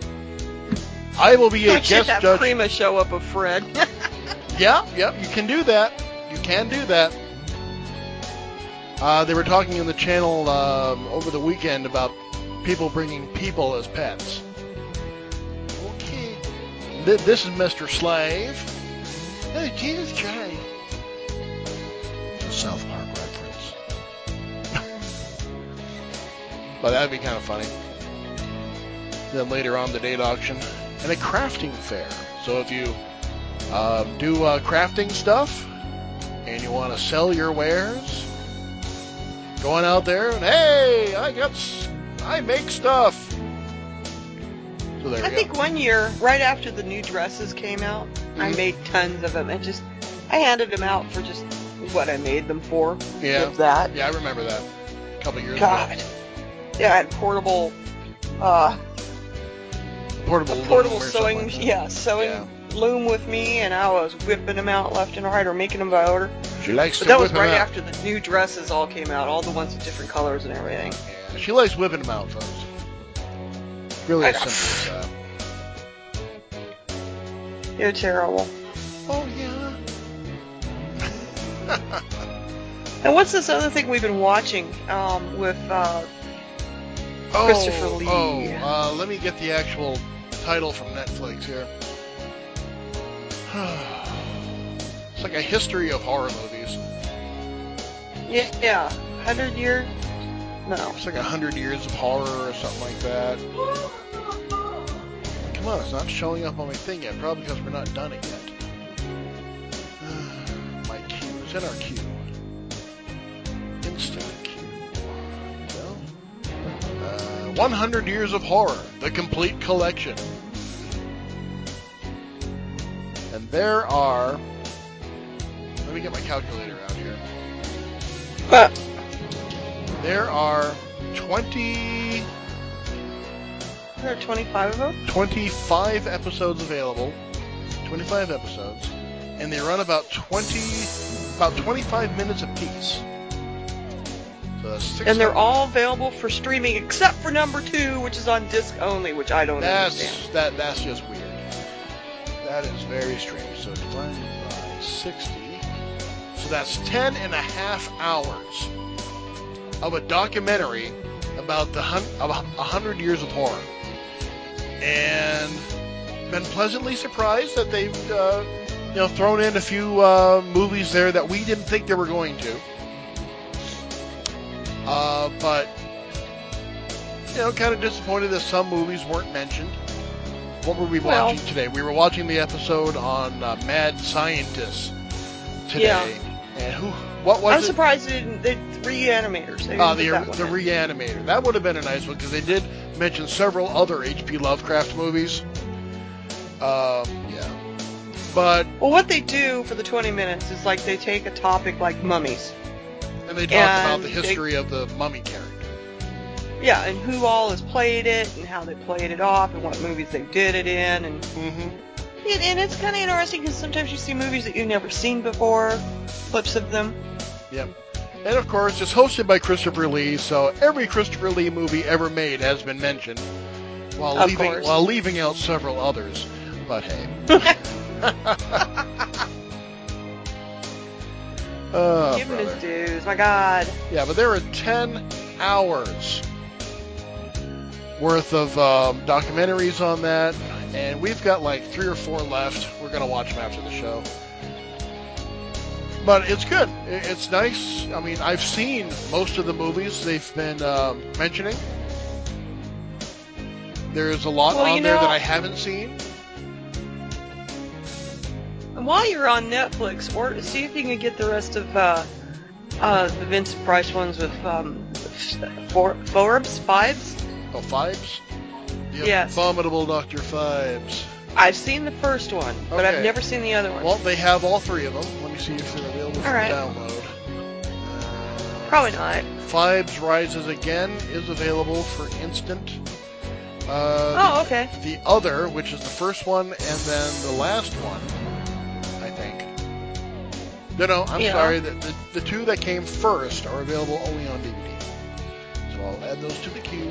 I will be a I should guest have judge. Prima show up with Fred. Yeah, yeah, you can do that. You can do that. Uh, they were talking in the channel um, over the weekend about people bringing people as pets. Okay. Th- this is Mister Slave. Oh, Jesus Christ. It's a South Park reference. But that'd be kind of funny. Then later on, the date auction and a crafting fair. So if you um, do uh, crafting stuff and you want to sell your wares, going out there and hey, I got, s- I make stuff. So there I we think go. one year, right after the new dresses came out, I Mhm. made tons of them and just, I handed them out for just what I made them for. Yeah. If that. Yeah, I remember that. A couple years God. ago. Yeah, I had portable, uh, Portable, a loom portable or sewing, something like that. yeah, sewing Yeah. loom with me, and I was whipping them out left and right or making them by order. She likes But to that whip was right them out. after the new dresses all came out, all the ones with different colors and everything. Yeah, she likes whipping them out, folks. Really I as know. simple as that. You're terrible. Oh, yeah. And what's this other thing we've been watching um, with uh, oh, Christopher Lee? Oh, uh, let me get the actual title from Netflix here. It's like a history of horror movies. Yeah, yeah, hundred year. No. It's like a hundred years of horror or something like that. Come on, it's not showing up on my thing yet. Probably because we're not done it yet. My queue. Is in our queue. Instant queue. Well, uh, one hundred Years of Horror, the complete collection. And there are... Let me get my calculator out here. But There are twenty... there are twenty-five of them. twenty-five episodes available. twenty-five episodes. And they run about twenty... About twenty-five minutes apiece. So that's six And they're all available for streaming except for number two, which is on disc only, which I don't That's understand. that. That's just weird. That is very strange. So divided by sixty. So that's ten and a half hours of a documentary about the hun- about a hundred years of horror, and been pleasantly surprised that they've uh, you know thrown in a few uh, movies there that we didn't think they were going to. Uh, but, you know, kind of disappointed that some movies weren't mentioned. What were we Well- watching today? We were watching the episode on uh, Mad Scientists today. Yeah. And who? What was I'm it? surprised they didn't, they Reanimators. They didn't Uh, put the that one the in. Reanimator. That would have been a nice one because they did mention several other H P Lovecraft movies. Um, yeah. But, Well, what they do for the twenty minutes is like they take a topic like mummies. and they talk about And the they- history of the mummy character. Yeah, and who all has played it, and how they played it off, and what movies they did it in, and Mm-hmm. and, and it's kind of interesting because sometimes you see movies that you've never seen before, clips of them. Yep. And of course, it's hosted by Christopher Lee, so every Christopher Lee movie ever made has been mentioned, while Of leaving course. while leaving out several others. But hey. Oh, Give him his brother. dues, my God. Yeah, but there are ten hours worth of um, documentaries on that, and we've got like three or four left. We're gonna watch them after the show. But it's good. I- It's nice. I mean, I've seen most of the movies they've been um, mentioning. There's a lot Well, on you there know- that I haven't seen. And while you're on Netflix, or see if you can get the rest of uh, uh, the Vincent Price ones with um, For- Forbes, Fives. Oh, Fibes? The Yes. Abominable Doctor Fibes. I've seen the first one, but Okay. I've never seen the other one. Well, they have all three of them. Let me see if they're available for All right. download. Probably not. Fibes Rises Again is available for instant. Uh, Oh, okay. the, the other, which is the first one, and then the last one, I think. No, no, I'm Yeah. sorry. The, the, the two that came first are available only on D V D. So I'll add those to the queue.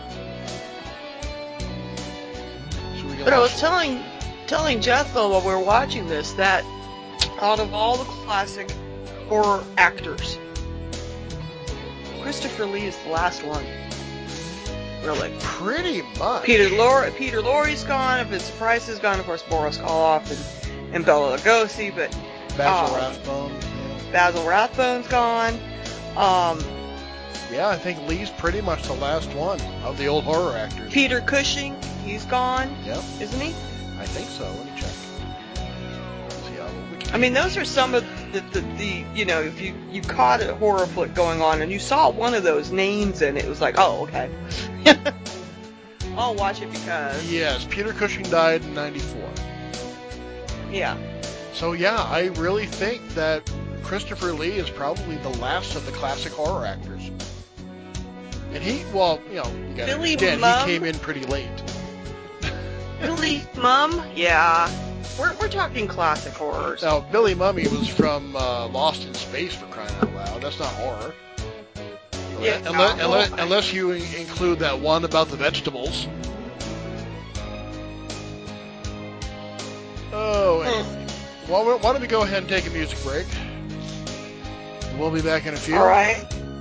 So we can But I watch was telling telling Jethro while we were watching this that out of all the classic horror actors, Christopher Lee is the last one. Really. pretty much. Peter Lorre, Peter Lorre's gone, Vincent Price is gone, of course Boris Karloff and, and Bela Lugosi, but Basil uh, Rathbone. Basil Rathbone's gone. Um, Yeah, I think Lee's pretty much the last one of the old horror actors. Peter Cushing, he's gone, Yep, isn't he? I think so. Let me check. Let's see how we can- I mean, those are some of the, the, the you know, if you, you caught a horror flick going on and you saw one of those names and it was like, oh, okay. I'll watch it because, Yes, Peter Cushing died in ninety-four. yeah. So yeah, I really think that Christopher Lee is probably the last of the classic horror actors. And he, well, you know, you gotta Billy understand, Mum? he came in pretty late. Billy Mum? Yeah. We're, we're talking classic horrors. Now, Billy Mummy was from uh, Lost in Space, for crying out loud. That's not horror. Yeah, unless, uh, unless, well, unless you in- include that one about the vegetables. Oh, anyway. Well, why don't we go ahead and take a music break? We'll be back in a few. All right.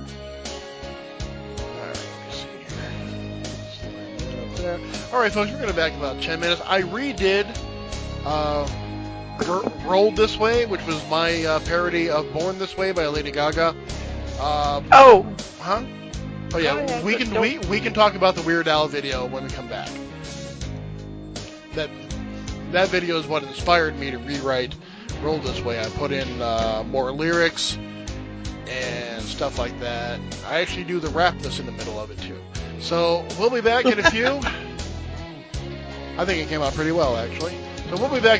All right, let me see here. Slide that up there. All right, folks, we're going to be back in about ten minutes. I redid uh, R- Rolled This Way, which was my uh, parody of Born This Way by Lady Gaga. Uh, Oh, huh? Oh, Go yeah, ahead, we but can don't- we, we can talk about the Weird Al video when we come back. That that video is what inspired me to rewrite Roll This Way. I put in uh, more lyrics and stuff like that. I actually do the rap that's in the middle of it too. So we'll be back in a few. I think it came out pretty well, actually. So we'll be back.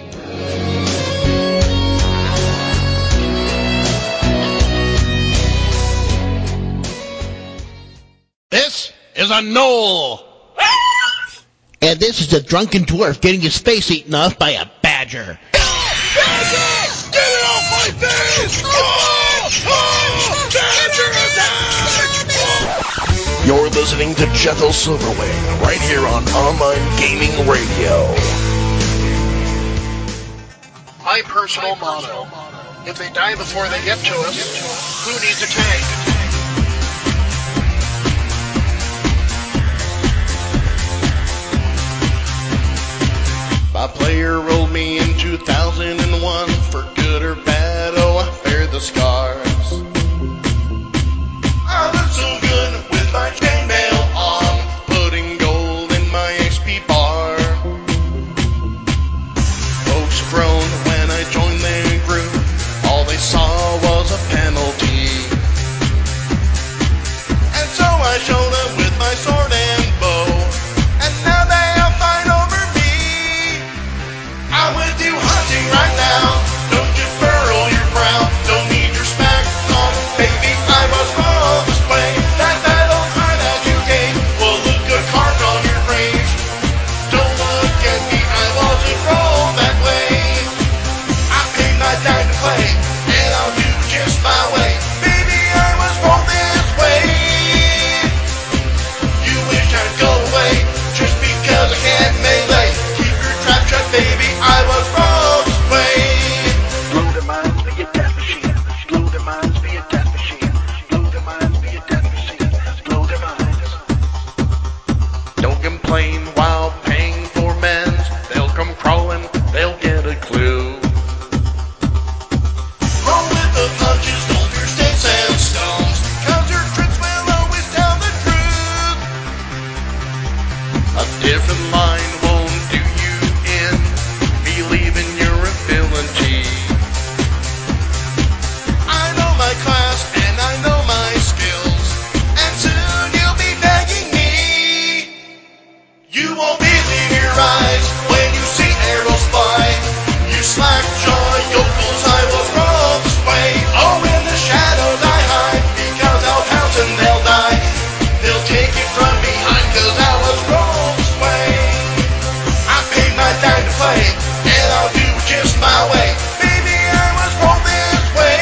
This is a knoll. And this is a drunken dwarf getting his face eaten off by a badger. Get it off my face! Oh! Oh! Badger attack! You're listening to Jethro Silverwing right here on Online Gaming Radio. My personal motto: if they die before they get to us, who needs a tank? My player rolled me in two thousand one. For good or bad, oh, I bear the scars. I look so good. rise when you see arrows fly. You slack jaw yokels, I was rolled this way. Oh, in the shadows I hide, because I'll pounce and they'll die. They'll take it from behind, cause I was rolled this way. I paid my time to play, and I'll do it just my way. Baby, I was rolled this way.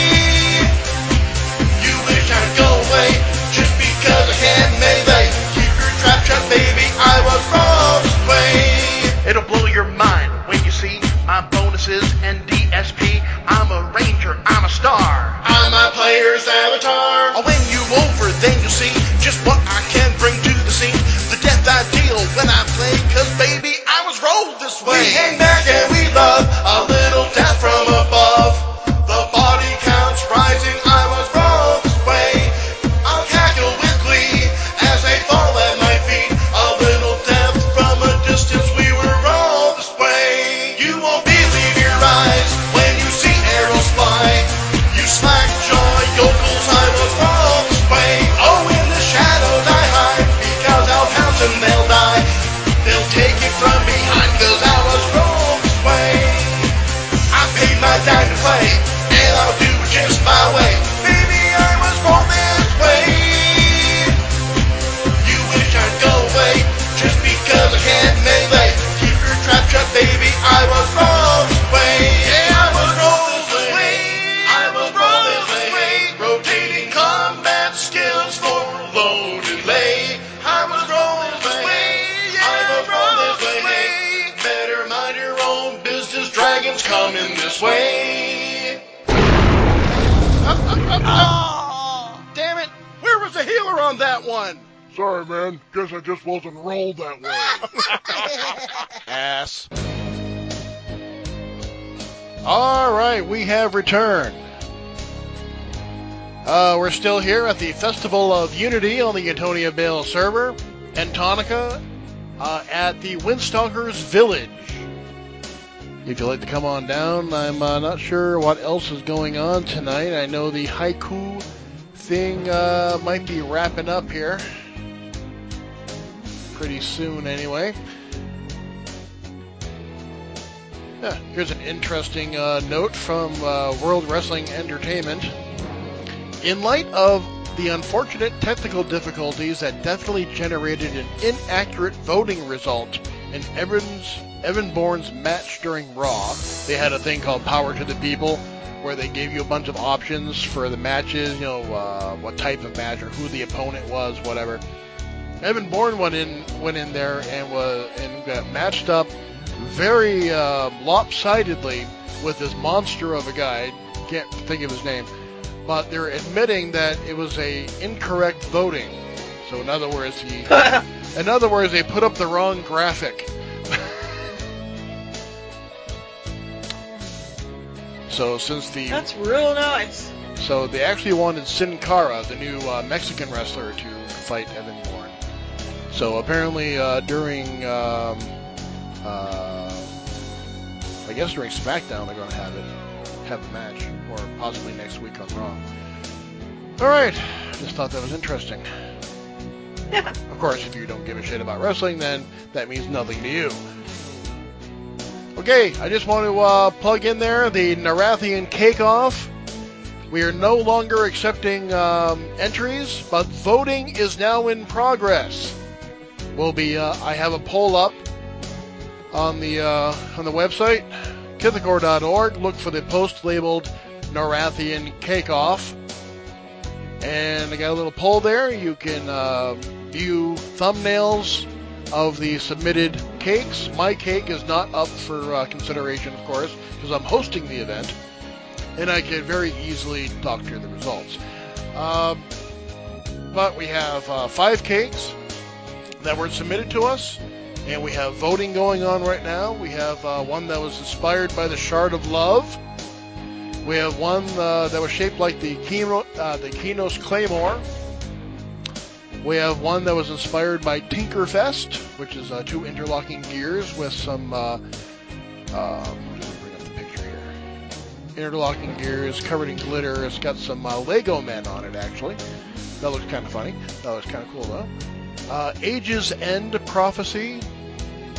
You wish I'd go away, just because I can't melee. Keep your trap shut, baby, I was rolled this way. It'll blow your mind when you see my bonuses and D S P. I'm a ranger, I'm a star. I'm my player's avatar. When you over, then you see just what I can bring to the scene. The death I deal when I play, cause baby, I was rolled this way. We hang back and we love a little death from above. The body counts rising, I was rolled this way. I'll cackle with glee as they fall at my feet. A little death from a distance, we were rolled this way. You won't believe your eyes when you see arrows fly. You slack jaw yokels, I was rolled this way. Oh, in the shadows I hide, because I'll pounce and they'll die. They'll take it from behind, cause I was rolled this way. I paid my time to play, and I'll do it just my way. Baby, I was rolled this way. You wish I'd go away, just because I can't melee. Keep your trap shut, baby, I was rolled this way. Yeah, I was rolled this way. I was rolled this way. Rotating combat skills for loaded lay. I was rolled this way. I was rolled this way. Better mind your own business, dragons coming this way. Oh, damn it! Where was the healer on that one? Sorry, man. Guess I just wasn't rolled that way. Ass. All right, we have returned. Uh, we're still here at the Festival of Unity on the Antonia Bale server, and Tonica uh, at the Windstalkers Village. If you'd like to come on down, I'm uh, not sure what else is going on tonight. I know the haiku thing uh, might be wrapping up here pretty soon anyway. Yeah, here's an interesting uh, note from uh, World Wrestling Entertainment. In light of the unfortunate technical difficulties that definitely generated an inaccurate voting result in Evans, Evan Bourne's match during Raw, they had a thing called Power to the People, where they gave you a bunch of options for the matches, you know, uh, what type of match or who the opponent was, whatever. Evan Bourne went in, went in there and was and got matched up very uh, lopsidedly with this monster of a guy. Can't think of his name. But they're admitting that it was a incorrect voting. So in other words, he, in other words, they put up the wrong graphic. So since the That's real nice. so they actually wanted Sin Cara, the new uh, Mexican wrestler, to fight Evan Bourne. So apparently uh, during um, uh, I guess during SmackDown they're going to have it. have a match, or possibly next week on Raw. Alright, just thought that was interesting. Yeah. Of course, if you don't give a shit about wrestling, then that means nothing to you. Okay, I just want to uh, plug in there the Narathian Cake-Off. We are no longer accepting um, entries, but voting is now in progress. We'll be, uh, I have a poll up on the uh, on the website, Kithakor dot org. Look for the post labeled Narathian Cake-Off. And I got a little poll there. You can uh, view thumbnails of the submitted cakes. My cake is not up for uh, consideration, of course, because I'm hosting the event. And I can very easily doctor the results. Um, but we have uh, five cakes that were submitted to us. And we have voting going on right now. We have uh, one that was inspired by the Shard of Love. We have one uh, that was shaped like the Kino, uh, the Kinos Claymore. We have one that was inspired by Tinkerfest, which is uh, two interlocking gears with some, uh, um, let me bring up the picture here. Interlocking gears covered in glitter. It's got some uh, Lego men on it, actually. That looks kind of funny. That looks kind of cool, though. Uh, Age's End Prophecy.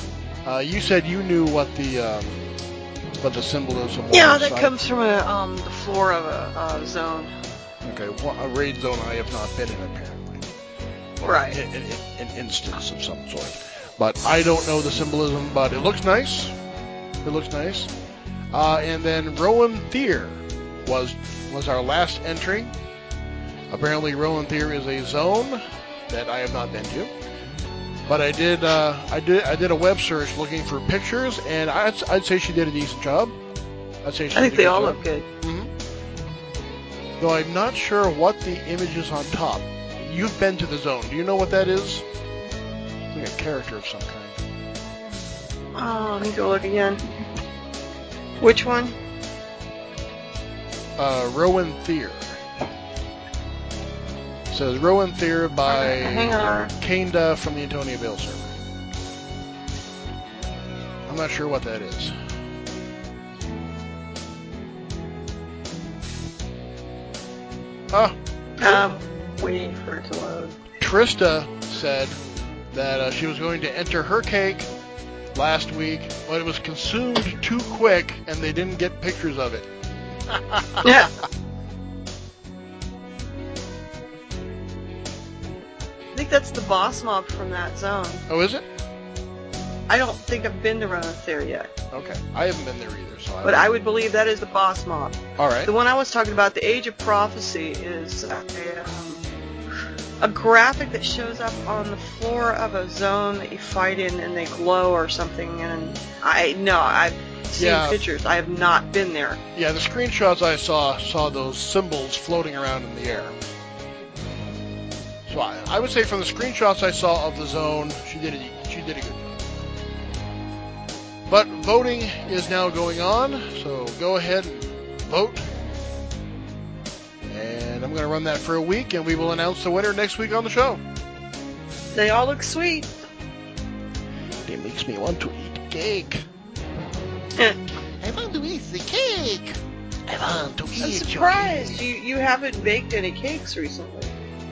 Uh, you said you knew what the um, what the symbolism was. Yeah, that I- comes from a, um, the floor of a, a zone. Okay, well, a raid zone I have not been in apparently. Or Right. An, an, an instance of some sort. But I don't know the symbolism, but it looks nice. It looks nice. Uh, and then Rowan Thier was was our last entry. Apparently, Rowan Thier is a zone that I have not been to. But I did uh, I did I did a web search looking for pictures, and I'd, I'd say she did a decent job. I'd say she I think did a they good all job. look good. Mm-hmm. Though I'm not sure what the image is on top. You've been to the zone. Do you know what that is? It's like a character of some kind. Oh, let me go look again. Which one? Uh, Rowan Thier. It says Rowan Thier by Hang on. Kanda from the Antonia Vale server. I'm not sure what that is. Oh, Um, waiting for it to load. Trista said that uh, she was going to enter her cake last week, but it was consumed too quick and they didn't get pictures of it. Yeah. I think that's the boss mob from that zone. Oh, is it? I don't think I've been to Rowan Thier yet, Okay. I haven't been there either, so I but I would believe that is the boss mob. All right. The one I was talking about, the Age of Prophecy, is a, um, a graphic that shows up on the floor of a zone that you fight in, and they glow or something. And I no, I've seen Yeah. pictures. I have not been there. Yeah, the screenshots I saw saw those symbols floating around in the air. So I, I would say from the screenshots I saw of the zone, she did a, she did a good job. But voting is now going on, so go ahead and vote. And I'm going to run that for a week, and we will announce the winner next week on the show. They all look sweet. It makes me want to eat cake. I want to eat the cake. I want to I'm eat surprised your you, you haven't baked any cakes recently.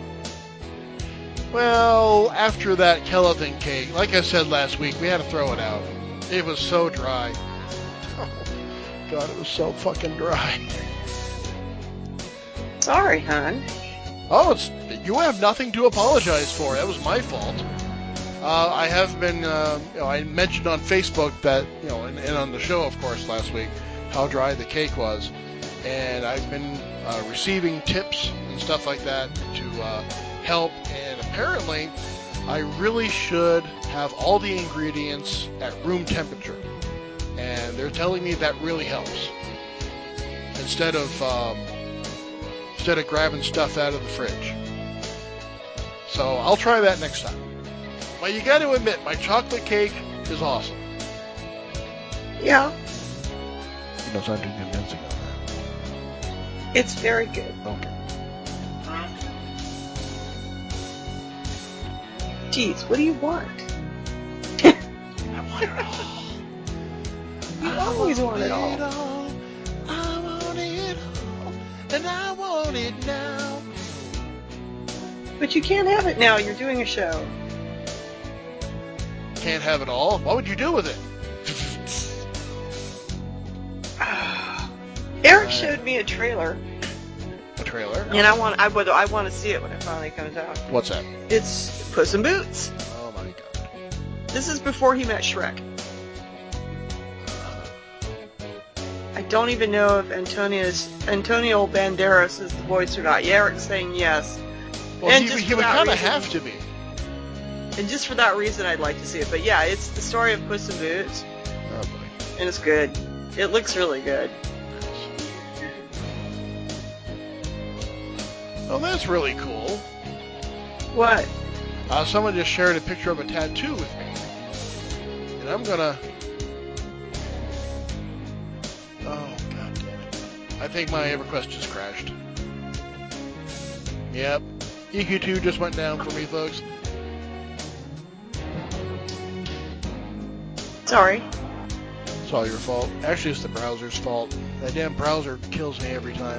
Well, after that Kellethan cake, like I said last week, we had to throw it out. It was so dry. Oh, God, it was so fucking dry. Sorry, hon. Oh, it's you have nothing to apologize for. That was my fault. Uh, I have been, uh, you know, I mentioned on Facebook that, you know, and, and on the show, of course, last week, how dry the cake was. And I've been uh, receiving tips and stuff like that to uh, help. And apparently, I really should have all the ingredients at room temperature. And they're telling me that really helps. Instead of um, instead of grabbing stuff out of the fridge. So I'll try that next time. But you got to admit, my chocolate cake is awesome. Yeah, You know, so I'm doing convincing on that. it's very good. Okay. Geez, what do you want? I want it all. You always want it all. I want it all. And I want it now. But you can't have it now. You're doing a show. Can't have it all. What would you do with it? Eric showed me a trailer, A trailer? and I want I would I want to see it when it finally comes out. What's that? It's Puss in Boots. Oh my God. This is before he met Shrek. I don't even know if Antonia's Antonio Banderas is the voice or not. Yeah, Eric's saying yes. Well, And he, just he for would that kind of reason- have to be. And just for that reason, I'd like to see it. But yeah, it's the story of Puss in Boots, Oh boy. and it's good. It looks really good. Oh, that's really cool. What? Uh, someone just shared a picture of a tattoo with me. And I'm gonna... Oh, God damn it. I think my EverQuest just crashed. Yep. E Q two just went down for me, folks. Sorry. It's all your fault. Actually, it's the browser's fault. That damn browser kills me every time.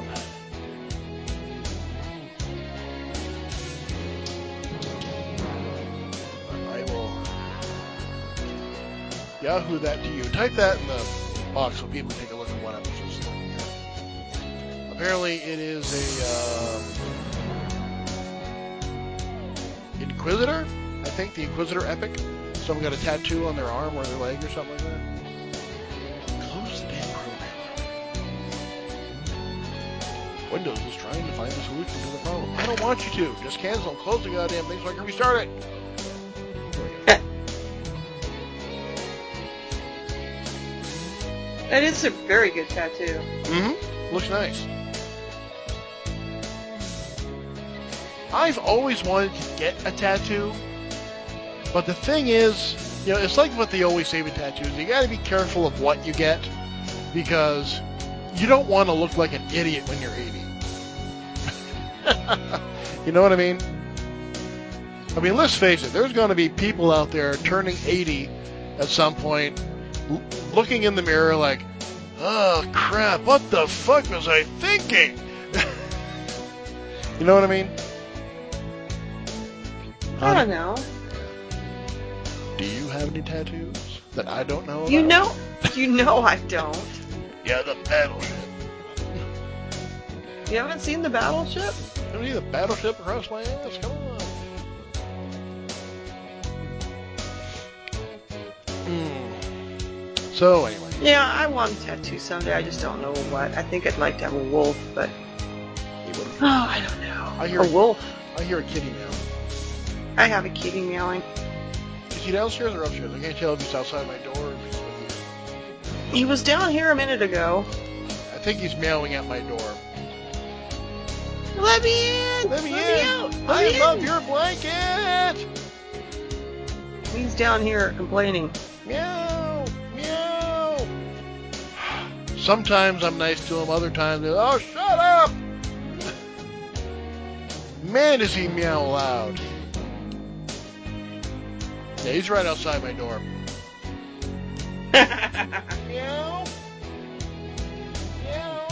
I will... Yahoo that to you. Type that in the box so people can take a look at what episode's looking here. Apparently it is a uh, Inquisitor. I think the Inquisitor epic. Someone got a tattoo on their arm or their leg or something like that. Close the damn program already. Windows is trying to find the solution to the problem. I don't want you to. Just cancel and close the goddamn thing so I can restart it. That is a very good tattoo. Mm-hmm. Looks nice. I've always wanted to get a tattoo, but the thing is, you know, it's like what they always say with tattoos. You got to be careful of what you get because you don't want to look like an idiot when you're eighty. You know what I mean? I mean, let's face it. There's going to be people out there turning eighty at some point, l- looking in the mirror like, oh crap, what the fuck was I thinking? You know what I mean? I don't know. Do you have any tattoos that I don't know about? You know, you know I don't. Yeah, the battleship. You haven't seen the battleship? You don't need a battleship across my ass? Come on. Mm. So, anyway. Yeah, I want a tattoo someday. I just don't know what. I think I'd like to have a wolf, but You wouldn't. oh, I don't know. I hear a wolf. I hear a kitty meow. I have a kitty meowing. Is he downstairs or upstairs? I can't tell if he's outside my door or if he's with you. He was down here a minute ago. I think he's meowing at my door. Let me in! Let me Let in! me out! Let I me love in! your blanket! He's down here complaining. Meow! Meow! Sometimes I'm nice to him, other times, oh, shut up! Man, does he meow loud. Yeah, he's right outside my door. Meow. Meow.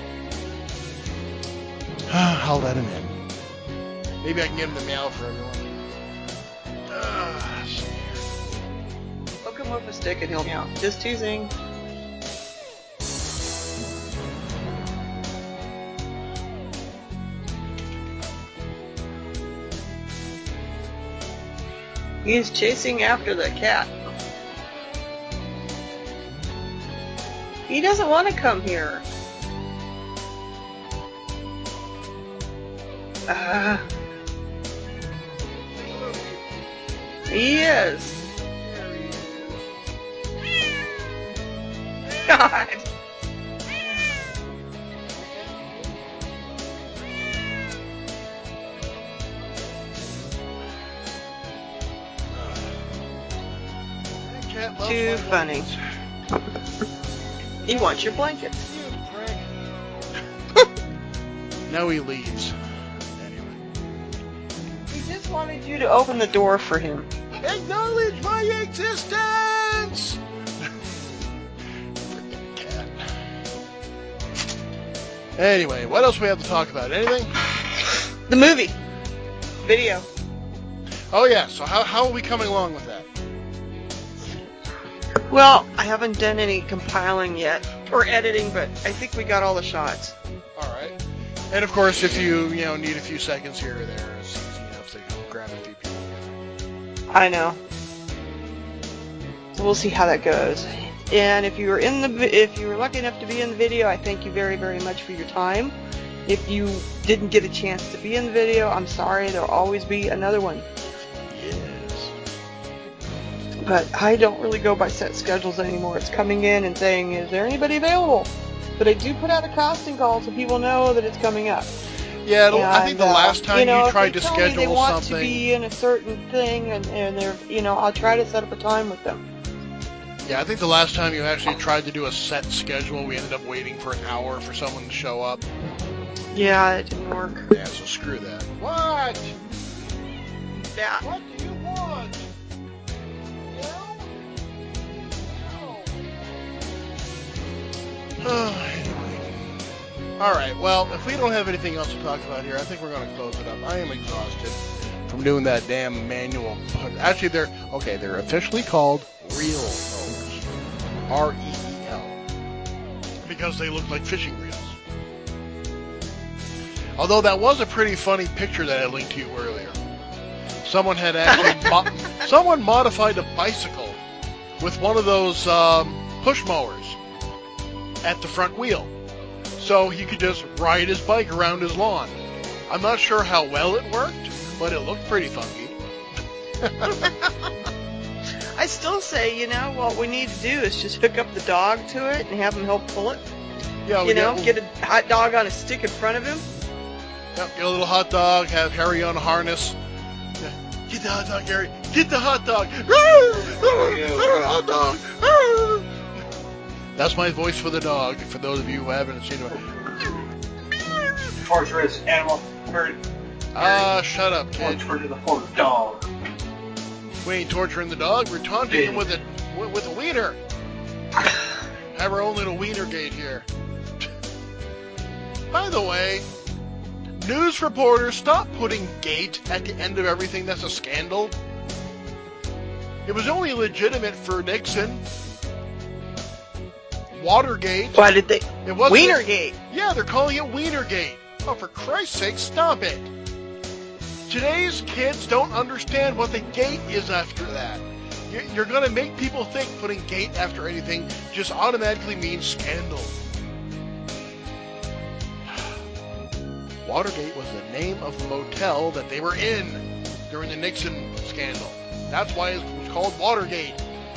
I'll let him in. Maybe I can get him to meow for everyone. Ah, Hook him with a stick and he'll meow. Just teasing. He's chasing after the cat. He doesn't want to come here. Ah. He is. God. that cat loves Too my funny. blankets. He wants your blanket. You prick. Now he leaves. Anyway. He just wanted you to open the door for him. Acknowledge my existence! Freaking cat. Anyway, what else we have to talk about? Anything? The movie. Video. Oh yeah, so how, how are we coming along with that? Well, I haven't done any compiling yet, or editing, but I think we got all the shots. Alright. And of course, if you, you know, need a few seconds here or there, it's easy enough to grab a few people. I know. So we'll see how that goes. And if you were in the, vi- if you were lucky enough to be in the video, I thank you very, very much for your time. If you didn't get a chance to be in the video, I'm sorry. There'll always be another one. Yes. But I don't really go by set schedules anymore. It's coming in and saying, is there anybody available? But I do put out a casting call so people know that it's coming up. Yeah, it'll- I think And, the uh, last time you, know, you if tried they to tell me they schedule want something. to be in a certain thing, and, and they're, you know, I'll try to set up a time with them. Yeah, I think the last time you actually tried to do a set schedule, we ended up waiting for an hour for someone to show up. Yeah, it didn't work. Yeah, so screw that. What? Yeah. What do you want? No? No. Oh, anyway. Alright, well, if we don't have anything else to talk about here, I think we're going to close it up. I am exhausted from doing that damn manual. Actually, they're, okay, they're officially called real mowers. R E E L. Because they look like fishing reels. Although that was a pretty funny picture that I linked to you earlier. Someone had actually, mo- someone modified a bicycle with one of those um, push mowers at the front wheel. So he could just ride his bike around his lawn. I'm not sure how well it worked, but it looked pretty funky. I still say, you know, what we need to do is just hook up the dog to it and have him help pull it. Yeah, we You know, got, get a hot dog on a stick in front of him. Yep, get a little hot dog, have Harry on a harness. Get the hot dog, Harry. Get the hot dog. Hot dog. That's my voice for the dog, for those of you who haven't seen it. Torturous animal. Bird. Ah, shut up, kid. Torture the poor dog. We ain't torturing the dog. We're taunting him with a with a wiener. Have our own little wiener gate here. By the way, news reporters, stop putting gate at the end of everything that's a scandal. It was only legitimate for Nixon. Watergate. Why did they? It wasn't. Wienergate. Yeah, they're calling it Wienergate. Oh, for Christ's sake, stop it. Today's kids don't understand what the gate is after that. You're going to make people think putting gate after anything just automatically means scandal. Watergate was the name of the motel that they were in during the Nixon scandal. That's why it was called Watergate.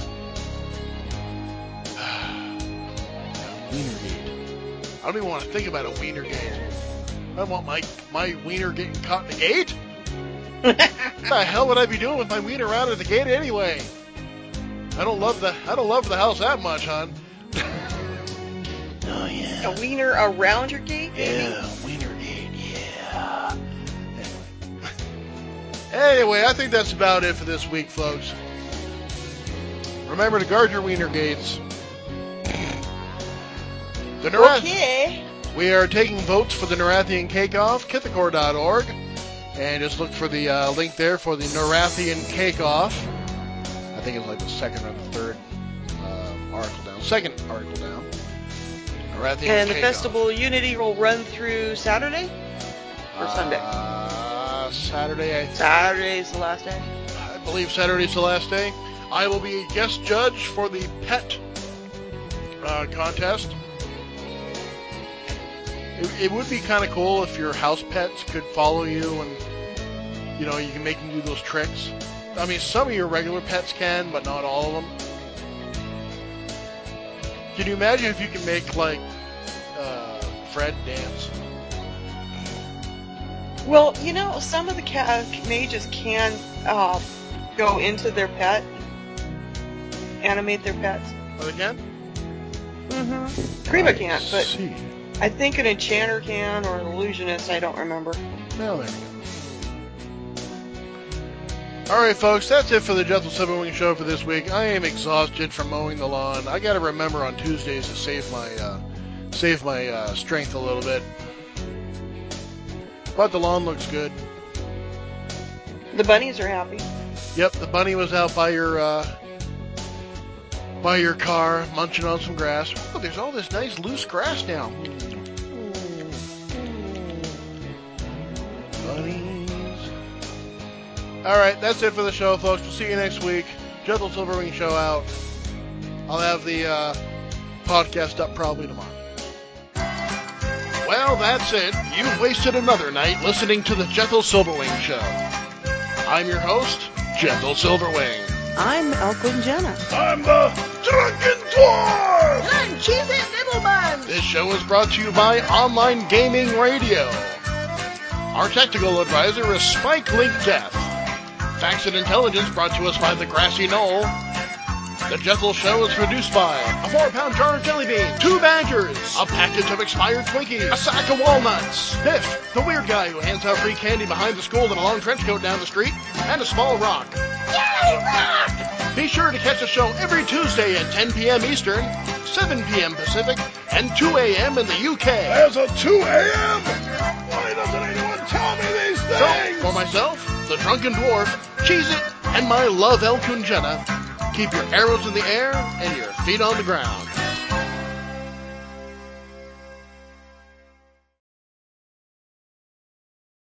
Wienergate. I don't even want to think about a Wienergate. I don't want my, my wiener getting caught in the gate. What the hell would I be doing with my wiener out at the gate anyway? I don't love the I don't love the house that much, hon. Oh yeah. A wiener around your gate? Yeah, wiener gate. Yeah. Anyway, I think that's about it for this week, folks. Remember to guard your wiener gates. The Narath- Okay. We are taking votes for the Narathian Cake-Off, Kithakor dot org. And just look for the uh, link there for the Narathian Cake-Off. I think it's like the second or the third uh, article down. Second article down. Narathian And the Cake-Off. Festival Unity will run through Saturday or Sunday? Uh, Saturday, I, th- Saturday's the last day. I believe Saturday's the last day. I will be a guest judge for the pet uh, contest. It, it would be kind of cool if your house pets could follow you and, you know, you can make them do those tricks. I mean, some of your regular pets can, but not all of them. Can you imagine if you can make, like, uh, Fred dance? Well, you know, some of the ca- uh, mages can uh, go into their pet, animate their pets. Oh, they can? Mm-hmm. Prima can't, but See. I think an enchanter can, or an illusionist, I don't remember. Well, there we go. Alright, folks, that's it for the Jethro Silverwing Show for this week. I am exhausted from mowing the lawn. I gotta remember on Tuesdays to save my, uh, save my, uh, strength a little bit. But the lawn looks good. The bunnies are happy. Yep, the bunny was out by your, uh, by your car, munching on some grass. Oh, there's all this nice loose grass now. Bunnies. Alright, that's it for the show, folks. We'll see you next week. Gentle Silverwing Show out. I'll have the uh, podcast up probably tomorrow. Well, that's it. You've wasted another night listening to the Gentle Silverwing Show. I'm your host, Gentle Silverwing. I'm Elquin Jenna. I'm the Drunken Dwarf! I'm Cheez-It Nibblebuns. This show is brought to you by Online Gaming Radio. Our technical advisor is Spike Link Death. Facts and Intelligence brought to us by The Grassy Knoll. The Jethel Show is produced by a four-pound jar of jelly beans, two badgers, a package of expired Twinkies, a sack of walnuts, Biff, the weird guy who hands out free candy behind the school in a long trench coat down the street, and a small rock. Yay, rock! Be sure to catch the show every Tuesday at ten p.m. Eastern, seven p.m. Pacific, and two a.m. in the U K. There's a two a.m.? Why doesn't anyone tell me these things? So, for myself, the Drunken Dwarf, Cheez-It, and my love Elkun Jenna, Keep your arrows in the air and your feet on the ground.